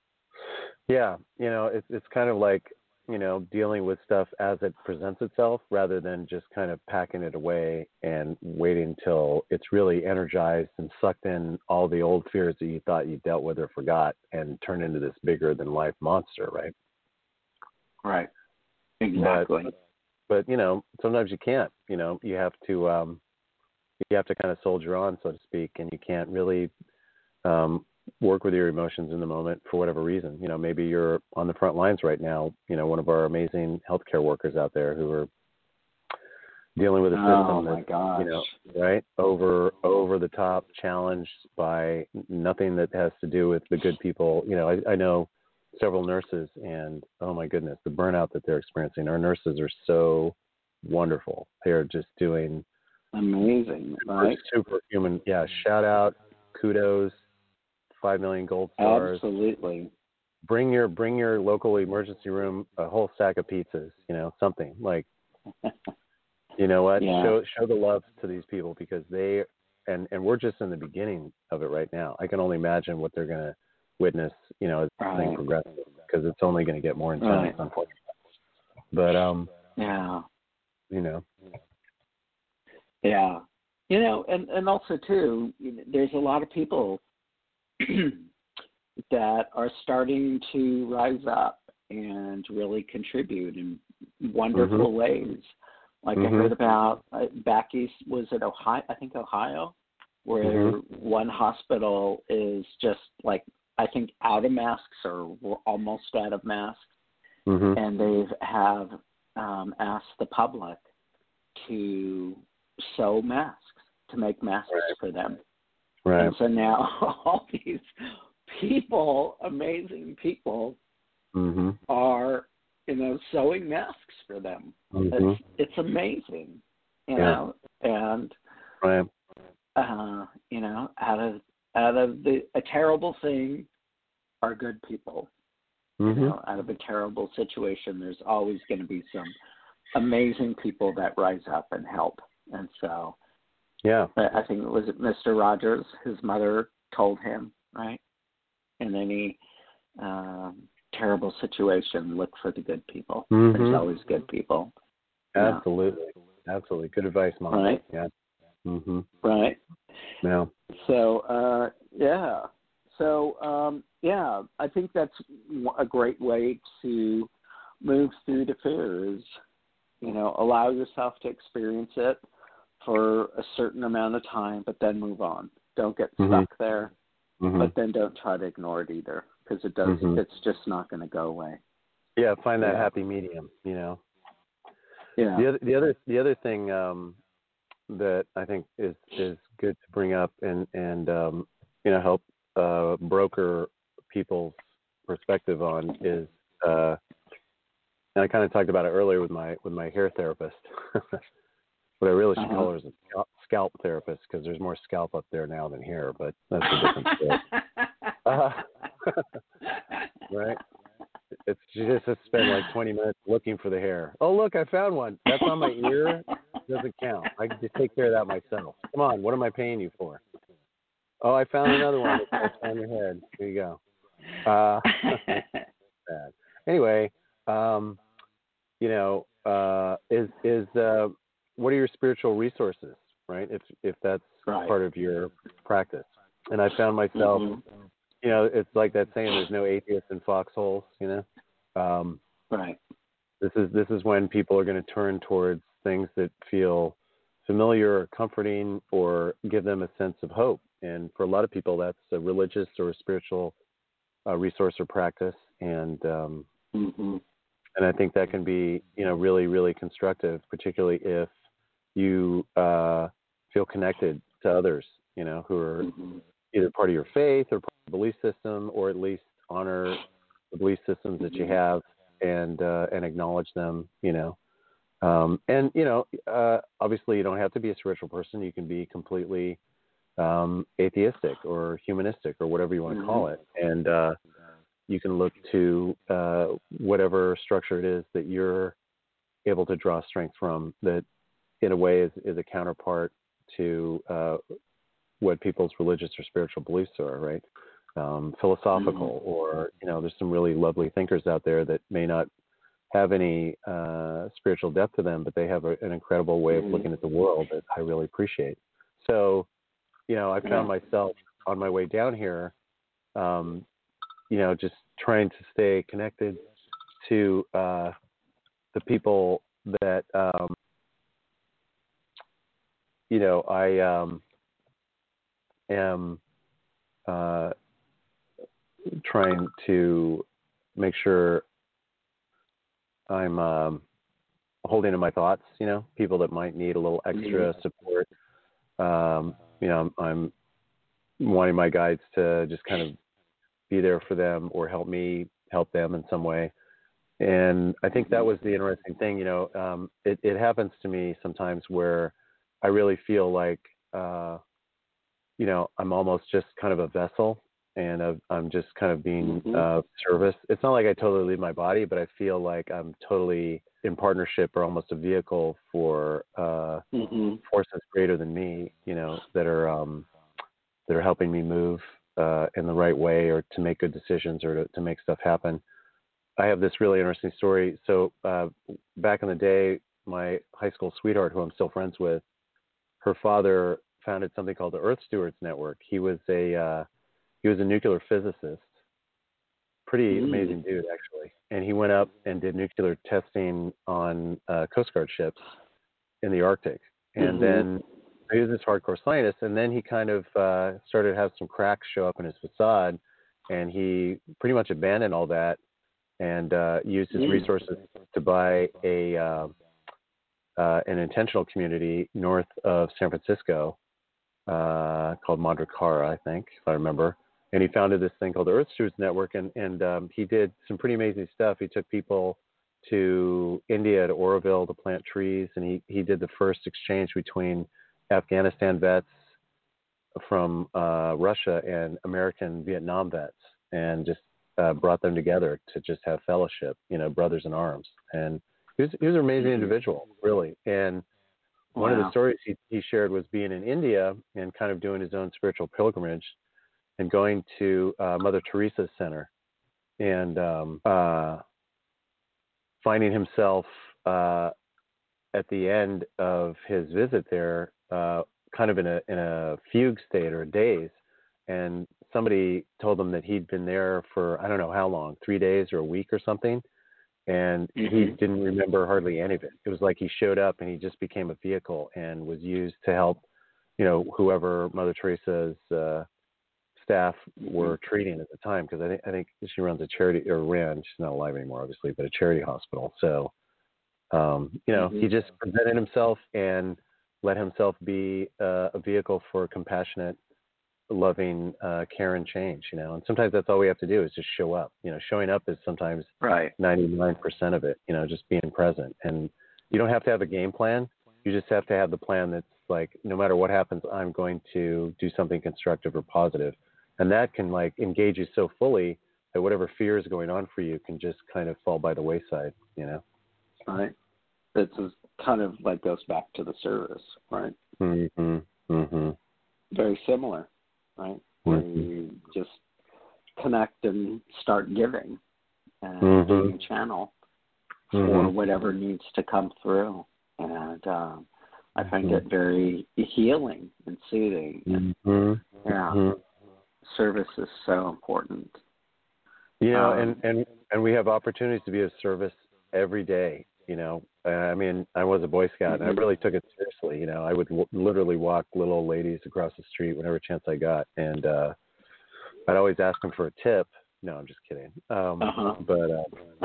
Speaker 4: Yeah. You know, it's it's kind of like, you know, dealing with stuff as it presents itself rather than just kind of packing it away and waiting till it's really energized and sucked in all the old fears that you thought you dealt with or forgot and turn into this bigger than life monster, right?
Speaker 3: Right. Exactly.
Speaker 4: But but you know, sometimes you can't. You know, you have to um you have to kind of soldier on, so to speak, and you can't really um, work with your emotions in the moment for whatever reason. You know, maybe you're on the front lines right now. You know, one of our amazing healthcare workers out there who are dealing with a
Speaker 3: Oh
Speaker 4: system
Speaker 3: my
Speaker 4: that,
Speaker 3: gosh.
Speaker 4: you know, right, over over the top, challenged by nothing that has to do with the good people. You know, I, I know several nurses, and oh my goodness, the burnout that they're experiencing. Our nurses are so wonderful. They are just doing
Speaker 3: Amazing, right?
Speaker 4: superhuman. Yeah, shout out, kudos, five million gold stars.
Speaker 3: Absolutely.
Speaker 4: bring your bring your local emergency room a whole stack of pizzas, you know, something like, you know what,
Speaker 3: Yeah.
Speaker 4: show show the love to these people because they and and we're just in the beginning of it right now. I can only imagine what they're going to witness, you know, as
Speaker 3: Right.
Speaker 4: things progress because it's only going to get more intense,
Speaker 3: Right.
Speaker 4: unfortunately. But um,
Speaker 3: Yeah.
Speaker 4: you know,
Speaker 3: Yeah. You know, and, and also, too, there's a lot of people that are starting to rise up and really contribute in wonderful
Speaker 4: mm-hmm.
Speaker 3: ways. Like
Speaker 4: mm-hmm.
Speaker 3: I heard about uh, back east, was it Ohio? I think Ohio, where
Speaker 4: mm-hmm.
Speaker 3: one hospital is just like, I think out of masks or we're almost out of masks.
Speaker 4: Mm-hmm.
Speaker 3: And they have um, asked the public to sew masks, to make masks
Speaker 4: right.
Speaker 3: for them.
Speaker 4: Right.
Speaker 3: And so now all these people, amazing people,
Speaker 4: mm-hmm.
Speaker 3: are, you know, sewing masks for them.
Speaker 4: Mm-hmm.
Speaker 3: It's it's amazing, you
Speaker 4: yeah.
Speaker 3: know, and
Speaker 4: right.
Speaker 3: uh, you know, out of out of the a terrible thing are good people.
Speaker 4: Mm-hmm.
Speaker 3: You know, out of a terrible situation, there's always going to be some amazing people that rise up and help. And so,
Speaker 4: yeah,
Speaker 3: I think it was Mister Rogers. His mother told him, right? And then he, um, terrible situation. Look for the good people.
Speaker 4: Mm-hmm.
Speaker 3: There's always good people.
Speaker 4: Absolutely, yeah. Absolutely. Good advice, Mom.
Speaker 3: Right.
Speaker 4: Yeah. Mm-hmm.
Speaker 3: Right.
Speaker 4: Yeah.
Speaker 3: So, uh, yeah. So, um, yeah, I think that's a great way to move through the fear is, you know, allow yourself to experience it for a certain amount of time, but then move on. Don't get
Speaker 4: mm-hmm.
Speaker 3: stuck there,
Speaker 4: mm-hmm.
Speaker 3: but then don't try to ignore it either because it does.
Speaker 4: Mm-hmm.
Speaker 3: It's just not going to go away.
Speaker 4: Yeah, find that
Speaker 3: yeah.
Speaker 4: happy medium. You know.
Speaker 3: Yeah.
Speaker 4: The other, the other, the other thing um, that I think is is good to bring up and and um, you know help uh, broker people's perspective on is. Uh, And I kind of talked about it earlier with my with my hair therapist. What I really should
Speaker 3: uh-huh.
Speaker 4: call her is a scalp, scalp therapist because there's more scalp up there now than hair, but that's a different story. uh, right? It's she just has to spend like twenty minutes looking for the hair. Oh, look, I found one. That's on my ear. Doesn't count. I can just take care of that myself. Come on, what am I paying you for? Oh, I found another one that's on your head. Here you go. Uh, bad. Anyway. Um, you know, uh, is is uh, what are your spiritual resources, right? If if that's
Speaker 3: right.
Speaker 4: part of your practice, and I found myself,
Speaker 3: mm-hmm.
Speaker 4: you know, it's like that saying, "There's no atheists in foxholes," you know. Um,
Speaker 3: right.
Speaker 4: This is this is when people are going to turn towards things that feel familiar or comforting, or give them a sense of hope. And for a lot of people, that's a religious or a spiritual uh, resource or practice, and um,
Speaker 3: mm-hmm.
Speaker 4: And I think that can be, you know, really, really constructive, particularly if you uh, feel connected to others, you know, who are
Speaker 3: mm-hmm.
Speaker 4: either part of your faith or part of the belief system, or at least honor the belief systems that you have and uh, and acknowledge them, you know. Um, and, you know, uh, obviously you don't have to be a spiritual person. You can be completely um, atheistic or humanistic or whatever you want to
Speaker 3: mm-hmm.
Speaker 4: call it. And, uh, you can look to uh, whatever structure it is that you're able to draw strength from that in a way is, is a counterpart to uh, what people's religious or spiritual beliefs are, right? Um, philosophical mm-hmm. or, you know, there's some really lovely thinkers out there that may not have any uh, spiritual depth to them, but they have a, an incredible way
Speaker 3: mm-hmm.
Speaker 4: of looking at the world that I really appreciate. So, you know, I found yeah. myself on my way down here, um, you know, just trying to stay connected to uh, the people that, um, you know, I um, am uh, trying to make sure I'm um, holding in my thoughts, you know, people that might need a little extra
Speaker 3: mm-hmm.
Speaker 4: support. Um, you know, I'm, I'm wanting my guides to just kind of be there for them or help me help them in some way. And I think that was the interesting thing, you know, um, it, it happens to me sometimes where I really feel like, uh, you know, I'm almost just kind of a vessel and I've, I'm just kind of being
Speaker 3: Mm-hmm.
Speaker 4: uh, service. It's not like I totally leave my body, but I feel like I'm totally in partnership or almost a vehicle for uh,
Speaker 3: Mm-hmm.
Speaker 4: forces greater than me, you know, that are um, that are helping me move uh, in the right way or to make good decisions or to, to make stuff happen. I have this really interesting story. So uh, back in the day, my high school sweetheart, who I'm still friends with, her father founded something called the Earth Stewards Network. He was a uh, he was a nuclear physicist, pretty
Speaker 3: Mm.
Speaker 4: amazing dude actually. And he went up and did nuclear testing on uh, Coast Guard ships in the Arctic. And
Speaker 3: Mhm.
Speaker 4: then he was this hardcore scientist. And then he kind of uh, started to have some cracks show up in his facade, and he pretty much abandoned all that and uh, used his
Speaker 3: Mm.
Speaker 4: resources to buy a uh, uh, an intentional community north of San Francisco uh, called Mandracara, I think, if I remember. And he founded this thing called the Earth Stewards Network, and, and um, he did some pretty amazing stuff. He took people to India, to Oroville, to plant trees, and he, he did the first exchange between Afghanistan vets from uh, Russia and American Vietnam vets, and just uh, brought them together to just have fellowship, you know, brothers in arms. And he was, he was an amazing individual, really. And one
Speaker 3: Wow.
Speaker 4: of the stories he, he shared was being in India and kind of doing his own spiritual pilgrimage and going to uh, Mother Teresa's center and um, uh, finding himself uh, at the end of his visit there, uh, kind of in a in a fugue state or a daze. And somebody told him that he'd been there for I don't know how long, three days or a week or something. And he
Speaker 3: Mhm.
Speaker 4: didn't remember hardly any of it. It was like he showed up and he just became a vehicle and was used to help, you know, whoever Mother Teresa's uh, staff were treating at the time. Because I think I think she runs a charity or ran. She's not alive anymore, obviously, but a charity hospital. So, um, you know,
Speaker 3: Mhm.
Speaker 4: he just presented himself and let himself be uh, a vehicle for compassionate, loving uh, care and change, you know. And sometimes that's all we have to do is just show up. You know, showing up is sometimes
Speaker 3: Right.
Speaker 4: ninety-nine percent of it, you know, just being present. And you don't have to have a game plan. You just have to have the plan that's like, no matter what happens, I'm going to do something constructive or positive. And that can like engage you so fully that whatever fear is going on for you can just kind of fall by the wayside, you know.
Speaker 3: Right. This is kind of like goes back to the service, right?
Speaker 4: Mhm. Mhm.
Speaker 3: Very similar, right? Where
Speaker 4: Mhm.
Speaker 3: you just connect and start giving and
Speaker 4: Mhm.
Speaker 3: being a channel for
Speaker 4: Mhm.
Speaker 3: whatever needs to come through. And um, I find
Speaker 4: Mhm.
Speaker 3: it very healing and soothing. And
Speaker 4: Mhm.
Speaker 3: yeah,
Speaker 4: Mhm.
Speaker 3: service is so important.
Speaker 4: You know,
Speaker 3: Um,
Speaker 4: and, and, and we have opportunities to be of service every day, you know. Uh, I mean, I was a Boy Scout, and I
Speaker 3: Mhm.
Speaker 4: really took it seriously, you know. I would w- literally walk little old ladies across the street whenever chance I got, and uh, I'd always ask them for a tip. No, I'm just kidding. Um,
Speaker 3: Uh-huh.
Speaker 4: But uh,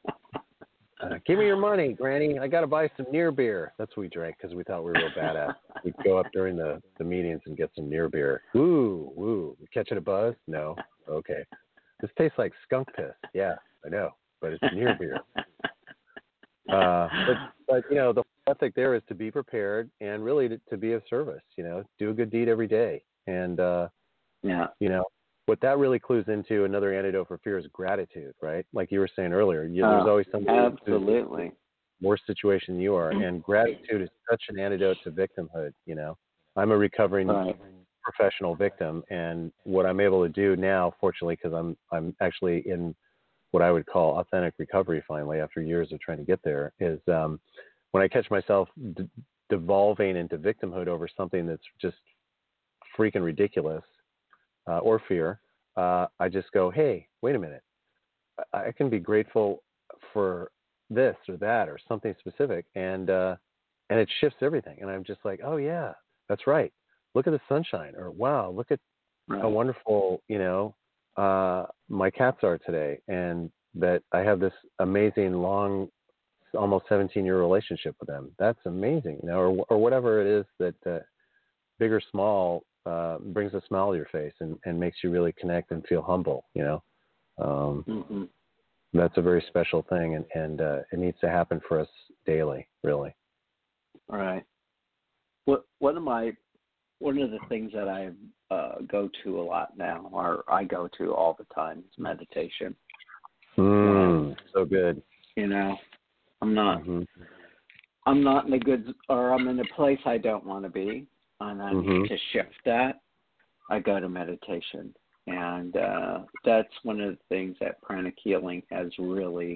Speaker 4: uh, give me your money, Granny. I got to buy some near beer. That's what we drank because we thought we were real badass. We'd go up during the, the meetings and get some near beer. Woo, woo. Catching a buzz? No. Okay. This tastes like skunk piss. Yeah, I know, but it's near beer. Uh, but, but, you know, the ethic there is to be prepared and really to, to be of service, you know, do a good deed every day. And, uh,
Speaker 3: Yeah.
Speaker 4: you know, what that really clues into, another antidote for fear is gratitude, right? Like you were saying earlier, you, there's
Speaker 3: Uh,
Speaker 4: always somebody who's
Speaker 3: absolutely.
Speaker 4: in a worse situation than you are. And gratitude is such an antidote to victimhood, you know. I'm a recovering
Speaker 3: Right.
Speaker 4: professional victim, and what I'm able to do now, fortunately, because I'm I'm actually in what I would call authentic recovery finally after years of trying to get there, is um, when I catch myself d- devolving into victimhood over something that's just freaking ridiculous uh, or fear, uh, I just go, hey, wait a minute, I, I can be grateful for this or that or something specific, and uh, and it shifts everything, and I'm just like, oh yeah, that's right. Look at the sunshine, or wow, look at
Speaker 3: Right.
Speaker 4: how wonderful, you know, uh, my cats are today, and that I have this amazing long, almost seventeen year relationship with them. That's amazing, you know, or or whatever it is that uh, big or small uh, brings a smile to your face and, and makes you really connect and feel humble, you know. Um,
Speaker 3: Mhm.
Speaker 4: that's a very special thing, and and uh, it needs to happen for us daily, really.
Speaker 3: Right. What one of my one of the things that I uh, go to a lot now, or I go to all the time, is meditation.
Speaker 4: Mm, so good.
Speaker 3: You know, I'm not,
Speaker 4: mm-hmm.
Speaker 3: I'm not in a good, or I'm in a place I don't want to be, and I
Speaker 4: mm-hmm.
Speaker 3: need to shift that. I go to meditation, and uh, that's one of the things that pranic healing has really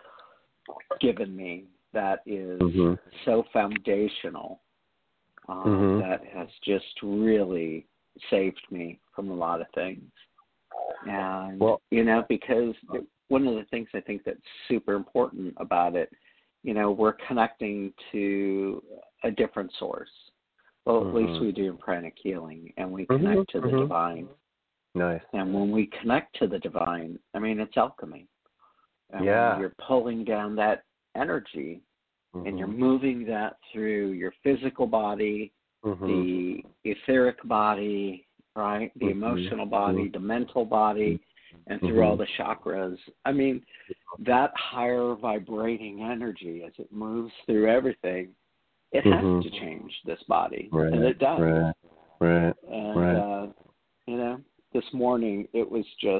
Speaker 3: given me. That is
Speaker 4: mm-hmm.
Speaker 3: so foundational. Um,
Speaker 4: mm-hmm.
Speaker 3: That has just really saved me from a lot of things. And,
Speaker 4: well,
Speaker 3: you know, because one of the things I think that's super important about it, you know, we're connecting to a different source. Well,
Speaker 4: mm-hmm.
Speaker 3: at least we do in pranic healing, and we
Speaker 4: mm-hmm.
Speaker 3: connect to the
Speaker 4: mm-hmm.
Speaker 3: divine.
Speaker 4: Nice.
Speaker 3: And when we connect to the divine, I mean, it's alchemy. And
Speaker 4: yeah.
Speaker 3: when you're pulling down that energy,
Speaker 4: mm-hmm.
Speaker 3: and you're moving that through your physical body,
Speaker 4: mm-hmm.
Speaker 3: the etheric body, right, the
Speaker 4: mm-hmm.
Speaker 3: emotional body,
Speaker 4: mm-hmm.
Speaker 3: the mental body, and through
Speaker 4: mm-hmm.
Speaker 3: all the chakras. I mean, that higher vibrating energy, as it moves through everything, it
Speaker 4: mm-hmm.
Speaker 3: has to change this body,
Speaker 4: right.
Speaker 3: and it does.
Speaker 4: Right. Right.
Speaker 3: And,
Speaker 4: right.
Speaker 3: Uh, you know, this morning it was just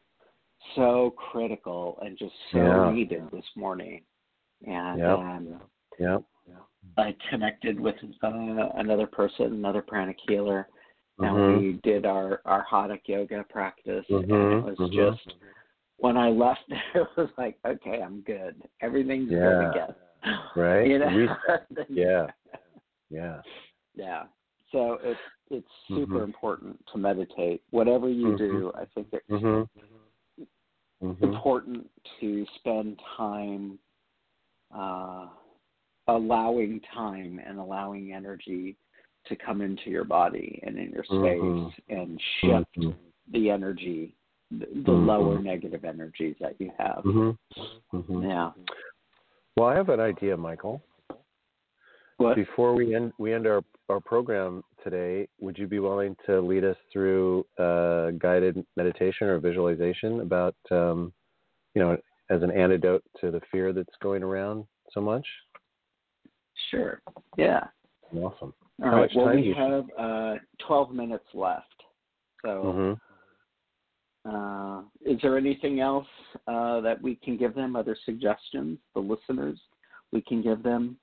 Speaker 3: so critical and just so
Speaker 4: yeah.
Speaker 3: needed this morning. And
Speaker 4: yep.
Speaker 3: um,
Speaker 4: yep.
Speaker 3: I connected with uh, another person, another pranic healer, and
Speaker 4: mm-hmm.
Speaker 3: we did our, our Hatha yoga practice.
Speaker 4: Mm-hmm.
Speaker 3: And it was
Speaker 4: mm-hmm.
Speaker 3: just, when I left there, it was like, okay, I'm good. Everything's
Speaker 4: yeah.
Speaker 3: good again.
Speaker 4: Right?
Speaker 3: You know?
Speaker 4: yeah. Yeah.
Speaker 3: Yeah. So it's, it's super
Speaker 4: mm-hmm.
Speaker 3: important to meditate. Whatever you
Speaker 4: mm-hmm.
Speaker 3: do, I think it's
Speaker 4: mm-hmm. Mm-hmm.
Speaker 3: important to spend time uh, allowing time and allowing energy to come into your body and in your space
Speaker 4: mm-hmm.
Speaker 3: and shift
Speaker 4: mm-hmm.
Speaker 3: the energy, the, the
Speaker 4: mm-hmm.
Speaker 3: lower negative energies that you have.
Speaker 4: Mm-hmm. Mm-hmm.
Speaker 3: Yeah.
Speaker 4: Well, I have an idea, Michael.
Speaker 3: What?
Speaker 4: Before we end we end our, our program today, would you be willing to lead us through a guided meditation or visualization about, um, you know, as an antidote to the fear that's going around so much?
Speaker 3: Sure. Yeah.
Speaker 4: Awesome.
Speaker 3: All
Speaker 4: How
Speaker 3: right.
Speaker 4: much
Speaker 3: Well,
Speaker 4: time
Speaker 3: we
Speaker 4: do you
Speaker 3: have uh, twelve minutes left. So
Speaker 4: mm-hmm.
Speaker 3: uh, is there anything else uh, that we can give them, other suggestions, the listeners, we can give them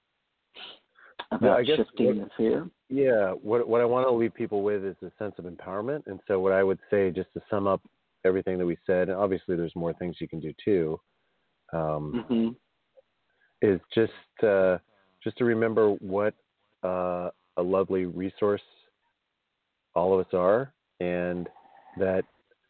Speaker 3: about
Speaker 4: yeah, I guess
Speaker 3: shifting
Speaker 4: what,
Speaker 3: the fear?
Speaker 4: Yeah. What, what I want to leave people with is a sense of empowerment. And so what I would say, just to sum up everything that we said, and obviously there's more things you can do too, um,
Speaker 3: mm-hmm.
Speaker 4: is just uh, just to remember what uh, a lovely resource all of us are, and that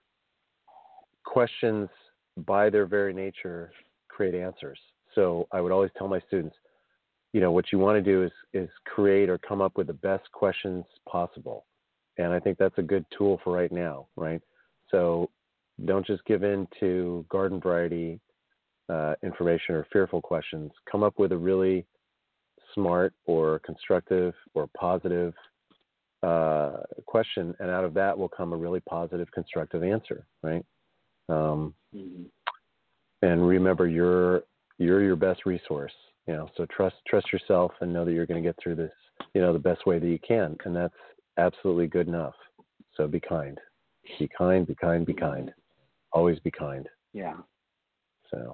Speaker 4: questions by their very nature create answers. So I would always tell my students, you know, what you want to do is is create or come up with the best questions possible. And I think that's a good tool for right now, right? So don't just give in to garden variety uh, information or fearful questions. Come up with a really smart or constructive or positive uh, question, and out of that will come a really positive, constructive answer, right? Um,
Speaker 3: mm-hmm.
Speaker 4: And remember, you're you're your best resource. You know, so trust trust yourself and know that you're going to get through this, you know, the best way that you can, and that's absolutely good enough. So be kind, be kind, be kind, be kind. Always be kind.
Speaker 3: Yeah.
Speaker 4: So.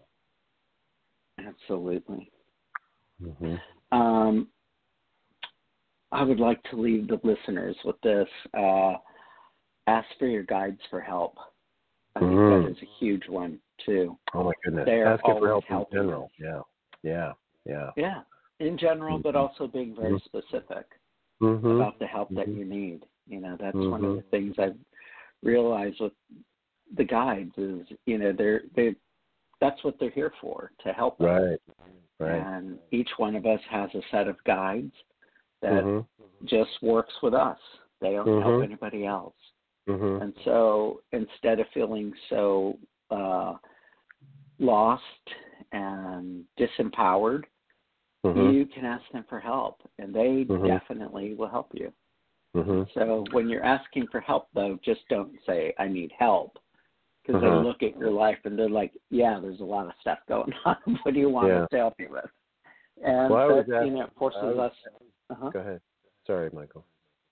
Speaker 3: Absolutely.
Speaker 4: Mm-hmm.
Speaker 3: Um, I would like to leave the listeners with this. Uh, ask for your guides for help. I think
Speaker 4: mm-hmm.
Speaker 3: that is a huge one, too.
Speaker 4: Oh, my goodness.
Speaker 3: They are
Speaker 4: ask it for help
Speaker 3: helping.
Speaker 4: in general. Yeah. Yeah. Yeah.
Speaker 3: Yeah. In general, mm-hmm. but also being very
Speaker 4: mm-hmm.
Speaker 3: specific
Speaker 4: mm-hmm.
Speaker 3: about the help
Speaker 4: mm-hmm.
Speaker 3: that you need. You know, that's
Speaker 4: mm-hmm.
Speaker 3: one of the things I've realized with the guides is, you know, they're, they that's what they're here for, to help us.
Speaker 4: Right. Right.
Speaker 3: And each one of us has a set of guides that
Speaker 4: mm-hmm.
Speaker 3: just works with us. They don't
Speaker 4: mm-hmm.
Speaker 3: help anybody else.
Speaker 4: Mm-hmm.
Speaker 3: And so instead of feeling so uh, lost and disempowered,
Speaker 4: mm-hmm.
Speaker 3: you can ask them for help, and they
Speaker 4: mm-hmm.
Speaker 3: definitely will help you.
Speaker 4: Mm-hmm.
Speaker 3: So when you're asking for help, though, just don't say, I need help. Because
Speaker 4: uh-huh.
Speaker 3: they look at your life and they're like, yeah, there's a lot of stuff going on. What do you want
Speaker 4: yeah.
Speaker 3: us to help you with? And
Speaker 4: well,
Speaker 3: that,
Speaker 4: ask,
Speaker 3: you know, forces
Speaker 4: was,
Speaker 3: us. Uh-huh.
Speaker 4: Go ahead. Sorry, Michael.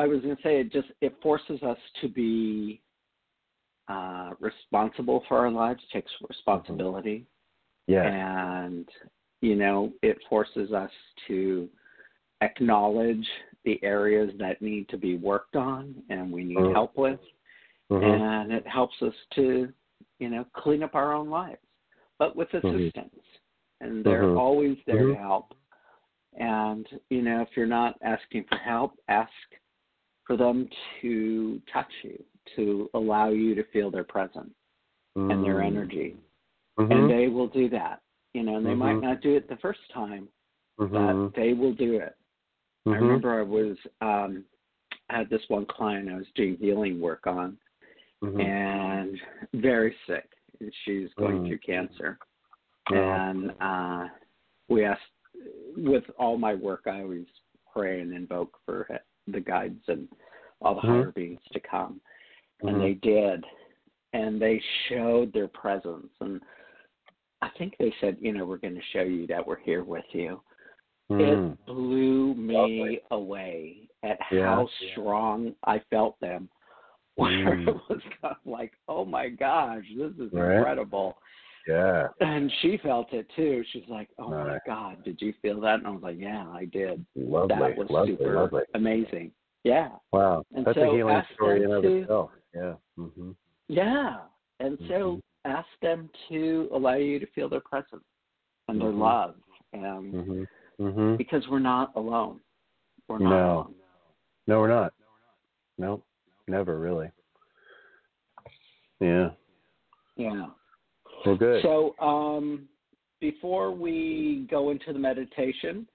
Speaker 3: I was going to say it just it forces us to be uh, responsible for our lives, takes responsibility.
Speaker 4: Yeah.
Speaker 3: And, you know, it forces us to acknowledge the areas that need to be worked on and we need
Speaker 4: mm-hmm.
Speaker 3: help with.
Speaker 4: Mm-hmm.
Speaker 3: And it helps us to, you know, clean up our own lives, but with assistance. Mm-hmm. And they're
Speaker 4: mm-hmm.
Speaker 3: always there
Speaker 4: mm-hmm.
Speaker 3: to help. And, you know, if you're not asking for help, ask for them to touch you, to allow you to feel their presence mm-hmm. and their energy. Mm-hmm. And they will do that, you know, and they mm-hmm. might not do it the first time, mm-hmm. but they will do it. Mm-hmm. I remember I was, um, I had this one client I was doing healing work on, mm-hmm. and very sick, and she's going mm-hmm. through cancer. Yeah. And uh, we asked, with all my work, I always pray and invoke for the guides and all the mm-hmm. higher beings to come. Mm-hmm. And they did. And they showed their presence. And I think they said, you know, we're going to show you that we're here with you. Mm. It blew me Lovely. away at yeah. how strong I felt them. Where mm. it was kind of like, oh, my gosh, this is right. incredible.
Speaker 4: Yeah.
Speaker 3: And she felt it too. She's like, oh right. my God, did you feel that? And I was like, yeah, I did.
Speaker 4: Lovely.
Speaker 3: That was
Speaker 4: lovely,
Speaker 3: super
Speaker 4: lovely.
Speaker 3: amazing. Yeah.
Speaker 4: Wow.
Speaker 3: And
Speaker 4: That's
Speaker 3: so
Speaker 4: a healing story in and of
Speaker 3: to,
Speaker 4: itself. Yeah. Mm-hmm.
Speaker 3: Yeah. And mm-hmm. so ask them to allow you to feel their presence and their mm-hmm. love. And
Speaker 4: mm-hmm. Mm-hmm.
Speaker 3: because we're not alone. We're not
Speaker 4: no.
Speaker 3: alone.
Speaker 4: No, we're not. No, never really. Yeah.
Speaker 3: Yeah.
Speaker 4: Well, good.
Speaker 3: So um, before we go into the meditation,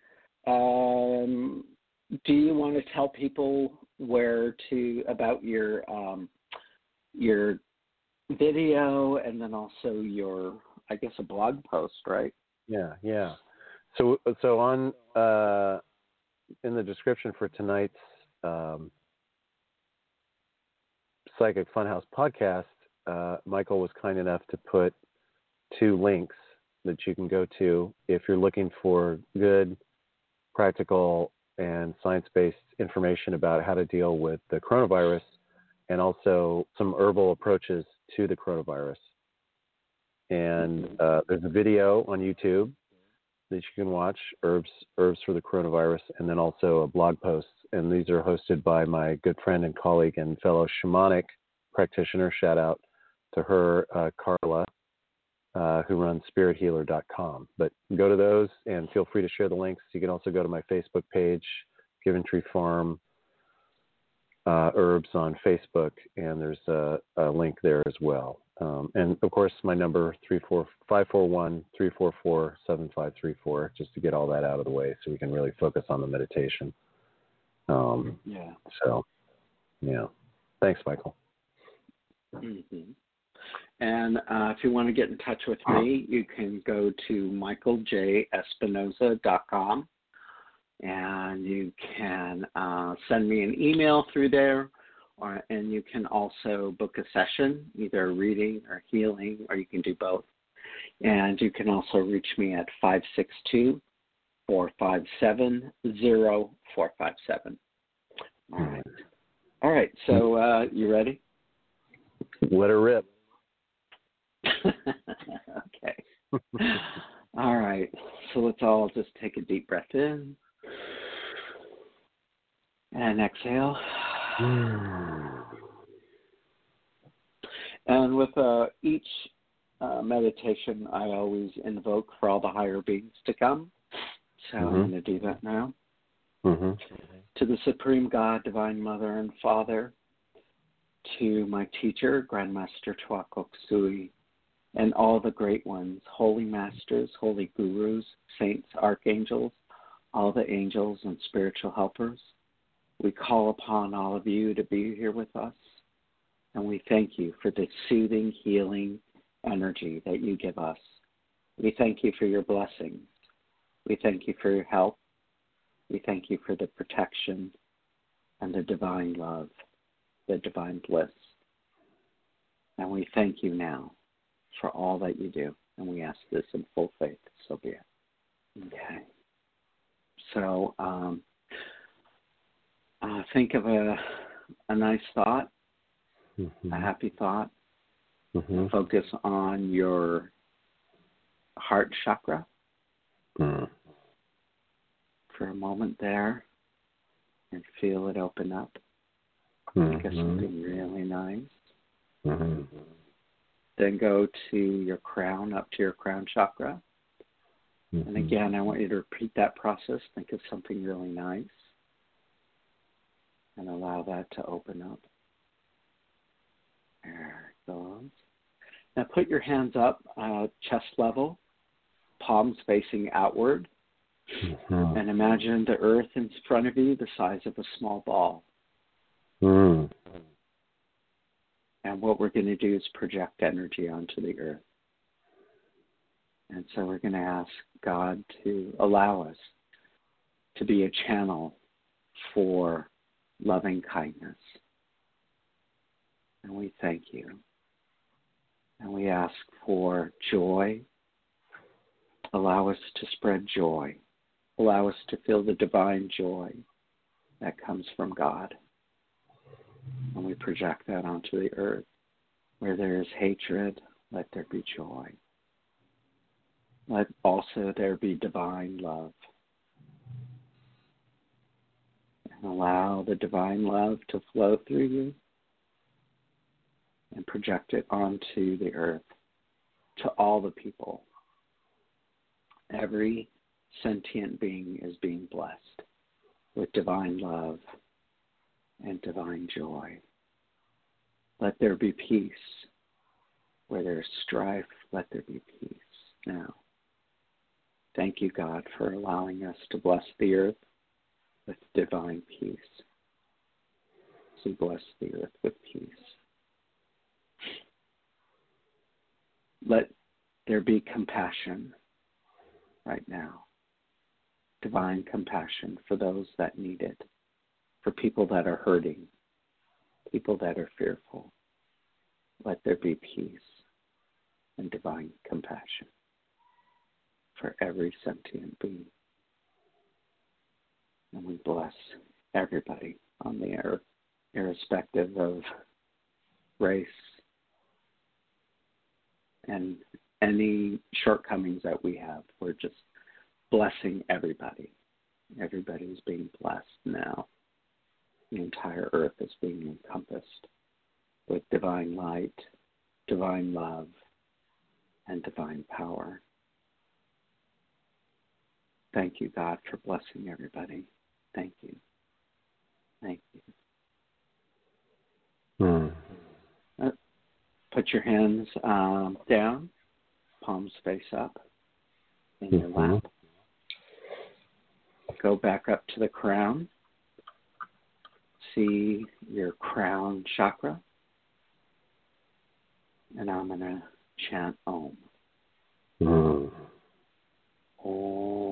Speaker 3: um, do you want to tell people where to about your um, your video and then also your, I guess, a blog post, right?
Speaker 4: Yeah, yeah. So so on uh, in the description for tonight's um, Psychic Funhouse podcast, uh, Michael was kind enough to put two links that you can go to if you're looking for good, practical, and science-based information about how to deal with the coronavirus and also some herbal approaches to the coronavirus. And uh, there's a video on YouTube that you can watch, Herbs Herbs for the Coronavirus, and then also a blog post. And these are hosted by my good friend and colleague and fellow shamanic practitioner. Shout out to her, uh, Carla. Uh, who runs spirit healer dot com. But go to those and feel free to share the links. You can also go to my Facebook page, Given Tree Farm uh, Herbs on Facebook, and there's a, a link there as well. Um, and, of course, my number, five four one, three four four, seven five three four, just to get all that out of the way so we can really focus on the meditation. Um,
Speaker 3: yeah.
Speaker 4: So, yeah. Thanks, Michael.
Speaker 3: Mm-hmm. And uh, if you want to get in touch with me, you can go to michael j espinoza dot com, and you can uh, send me an email through there, or, and you can also book a session, either a reading or healing, or you can do both. And you can also reach me at five six two, four five seven, zero four five seven. All right. All right, so uh, you ready?
Speaker 4: Let her rip.
Speaker 3: Okay. All right. So let's all just take a deep breath in and exhale. And with uh, each uh, meditation, I always invoke for all the higher beings to come. So mm-hmm. I'm going to do that now.
Speaker 4: Mm-hmm.
Speaker 3: To the Supreme God, Divine Mother and Father, to my teacher, Grandmaster Chua Kok Sui, and all the great ones, holy masters, holy gurus, saints, archangels, all the angels and spiritual helpers. We call upon all of you to be here with us, and we thank you for the soothing, healing energy that you give us. We thank you for your blessings. We thank you for your help. We thank you for the protection and the divine love, the divine bliss. And we thank you now for all that you do, and we ask this in full faith, so be it. Okay. So, um, uh, Uh, think of a a nice thought,
Speaker 4: Mm-hmm.
Speaker 3: a happy thought.
Speaker 4: Mm-hmm.
Speaker 3: Focus on your heart chakra
Speaker 4: Mm.
Speaker 3: for a moment there and feel it open up.
Speaker 4: Mm-hmm.
Speaker 3: Think of something really nice.
Speaker 4: Mm-hmm.
Speaker 3: Then go to your crown, up to your crown chakra.
Speaker 4: Mm-hmm.
Speaker 3: And again, I want you to repeat that process. Think of something really nice and allow that to open up. There it goes. Now put your hands up, uh, chest level, palms facing outward,
Speaker 4: Mm-hmm.
Speaker 3: and imagine the earth in front of you the size of a small ball.
Speaker 4: Mm.
Speaker 3: And what we're going to do is project energy onto the earth. And so we're going to ask God to allow us to be a channel for loving kindness. And we thank you. And we ask for joy. Allow us to spread joy. Allow us to feel the divine joy that comes from God. And we project that onto the earth. Where there is hatred, let there be joy. Let also there be divine love. And allow the divine love to flow through you and project it onto the earth, to all the people. Every sentient being is being blessed with divine love and divine joy. Let there be peace. Where there is strife, let there be peace now. Thank you, God, for allowing us to bless the earth with divine peace. So bless the earth with peace. Let there be compassion right now. Divine compassion for those that need it, for people that are hurting, people that are fearful. Let there be peace and divine compassion for every sentient being. And we bless everybody on the earth, irrespective of race and any shortcomings that we have. We're just blessing everybody. Everybody is being blessed now. The entire earth is being encompassed with divine light, divine love, and divine power. Thank you, God, for blessing everybody. Thank you. Thank you.
Speaker 4: Mm.
Speaker 3: Uh, put your hands um, down, palms face up in your
Speaker 4: Mm-hmm.
Speaker 3: lap. Go back up to the crown. See your crown chakra. And I'm going to chant Om.
Speaker 4: Mm.
Speaker 3: Om.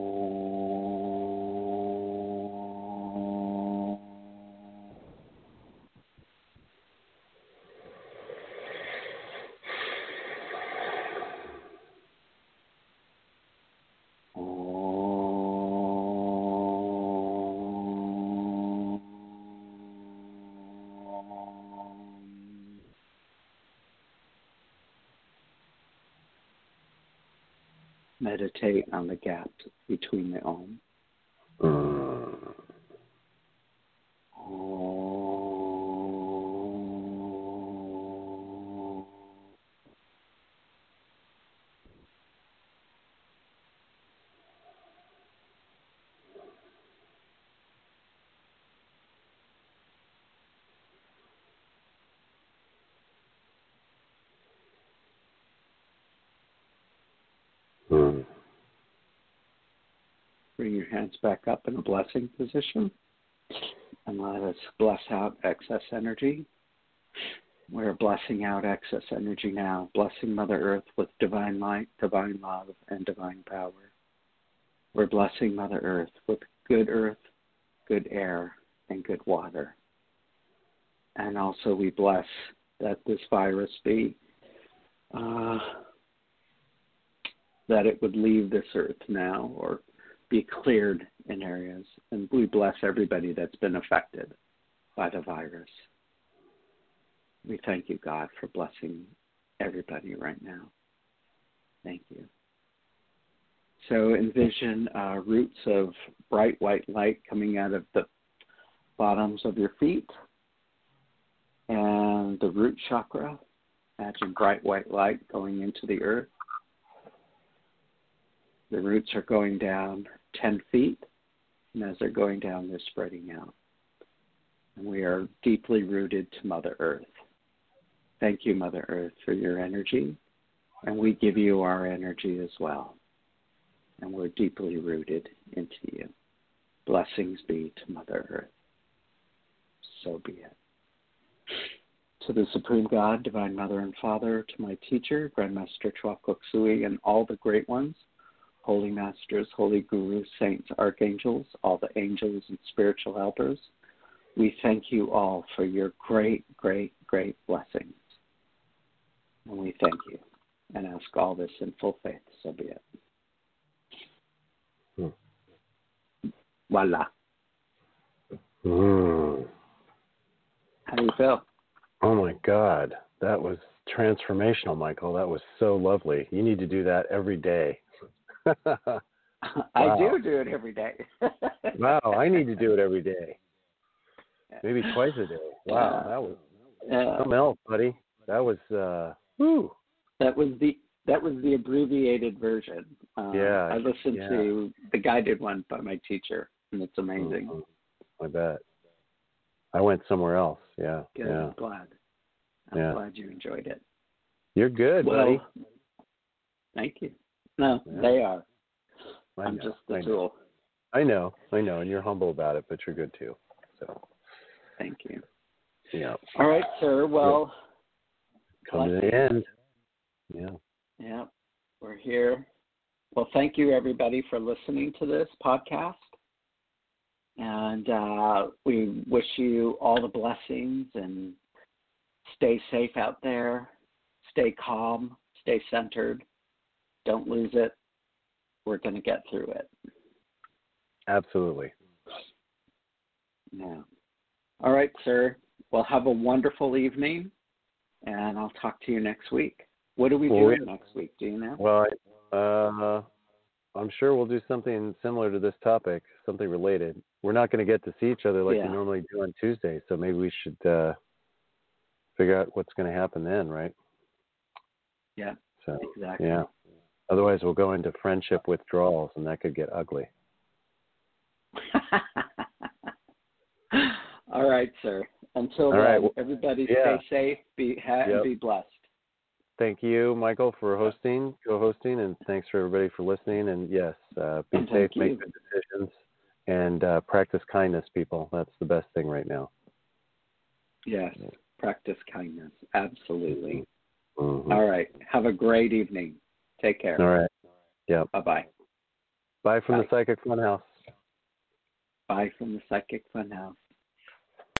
Speaker 3: Meditate on the gap between the Om.
Speaker 4: Mm.
Speaker 3: Om.
Speaker 4: Mm.
Speaker 3: Bring your hands back up in a blessing position and let us bless out excess energy. We're blessing out excess energy now, blessing Mother Earth with divine light, divine love, and divine power. We're blessing Mother Earth with good earth, good air, and good water. And also we bless that this virus be, uh, that it would leave this earth now or be cleared in areas. And we bless everybody that's been affected by the virus. We thank you, God, for blessing everybody right now. Thank you. So envision uh, roots of bright white light coming out of the bottoms of your feet and the root chakra. Imagine bright white light going into the earth. The roots are going down ten feet, and as they're going down, they're spreading out. And we are deeply rooted to Mother Earth. Thank you, Mother Earth, for your energy, and we give you our energy as well. And we're deeply rooted into you. Blessings be to Mother Earth. So be it. To the Supreme God, Divine Mother and Father, to my teacher, Grandmaster Chua Kok Sui, and all the great ones, holy masters, holy gurus, saints, archangels, all the angels and spiritual helpers, we thank you all for your great, great, great blessings. And we thank you and ask all this in full faith. So be it.
Speaker 4: Hmm.
Speaker 3: Voila.
Speaker 4: Mm.
Speaker 3: How do you feel?
Speaker 4: Oh, my God. That was transformational, Michael. That was so lovely. You need to do that every day.
Speaker 3: I
Speaker 4: Wow.
Speaker 3: do do it every day.
Speaker 4: Wow, I need to do it every day. Maybe twice a day. Wow,
Speaker 3: Yeah.
Speaker 4: that was
Speaker 3: Uh,
Speaker 4: something else, buddy. That was, uh, whew.
Speaker 3: that was the that was the abbreviated version. Uh,
Speaker 4: Yeah,
Speaker 3: I listened
Speaker 4: yeah.
Speaker 3: to the guided one by my teacher, and it's amazing.
Speaker 4: Mm-hmm. I bet. I went somewhere else. Yeah.
Speaker 3: Good.
Speaker 4: Yeah.
Speaker 3: I'm glad. I'm
Speaker 4: Yeah.
Speaker 3: glad you enjoyed it.
Speaker 4: You're good,
Speaker 3: Well,
Speaker 4: buddy.
Speaker 3: thank you. No,
Speaker 4: Yeah.
Speaker 3: they are.
Speaker 4: I
Speaker 3: I'm
Speaker 4: know,
Speaker 3: just the
Speaker 4: I know.
Speaker 3: tool.
Speaker 4: I know. I know. And you're humble about it, but you're good too. So,
Speaker 3: Thank you.
Speaker 4: yeah.
Speaker 3: All right, sir. Well,
Speaker 4: Come to the
Speaker 3: blessings.
Speaker 4: end. Yeah.
Speaker 3: Yeah, we're here. Well, thank you, everybody, for listening to this podcast. And uh, we wish you all the blessings and stay safe out there. Stay calm. Stay centered. Don't lose it. We're going to get through it.
Speaker 4: Absolutely.
Speaker 3: Yeah. All right, sir. Well, have a wonderful evening, and I'll talk to you next week. What are we
Speaker 4: Well,
Speaker 3: doing
Speaker 4: we-
Speaker 3: next week? Do you know?
Speaker 4: Well, I, uh, I'm sure we'll do something similar to this topic, something related. We're not going to get to see each other like
Speaker 3: Yeah.
Speaker 4: we normally do on Tuesday, so maybe we should uh, figure out what's going to happen then, right?
Speaker 3: Yeah,
Speaker 4: So,
Speaker 3: exactly.
Speaker 4: yeah. Otherwise, we'll go into friendship withdrawals, and that could get ugly.
Speaker 3: All right, sir. Until
Speaker 4: All
Speaker 3: then,
Speaker 4: right, well,
Speaker 3: everybody
Speaker 4: yeah.
Speaker 3: stay safe, be ha-
Speaker 4: Yep.
Speaker 3: and be blessed.
Speaker 4: Thank you, Michael, for hosting, co-hosting, and thanks for everybody for listening. And yes, uh, be
Speaker 3: And
Speaker 4: safe,
Speaker 3: thank
Speaker 4: make
Speaker 3: you.
Speaker 4: good decisions, and uh, practice kindness, people. That's the best thing right now.
Speaker 3: Yes, practice kindness. Absolutely.
Speaker 4: Mm-hmm.
Speaker 3: All right. Have a great evening. Take care.
Speaker 4: All right. Yeah.
Speaker 3: Bye-bye.
Speaker 4: Bye from
Speaker 3: Bye.
Speaker 4: the Psychic Funhouse.
Speaker 3: Bye from the Psychic Funhouse.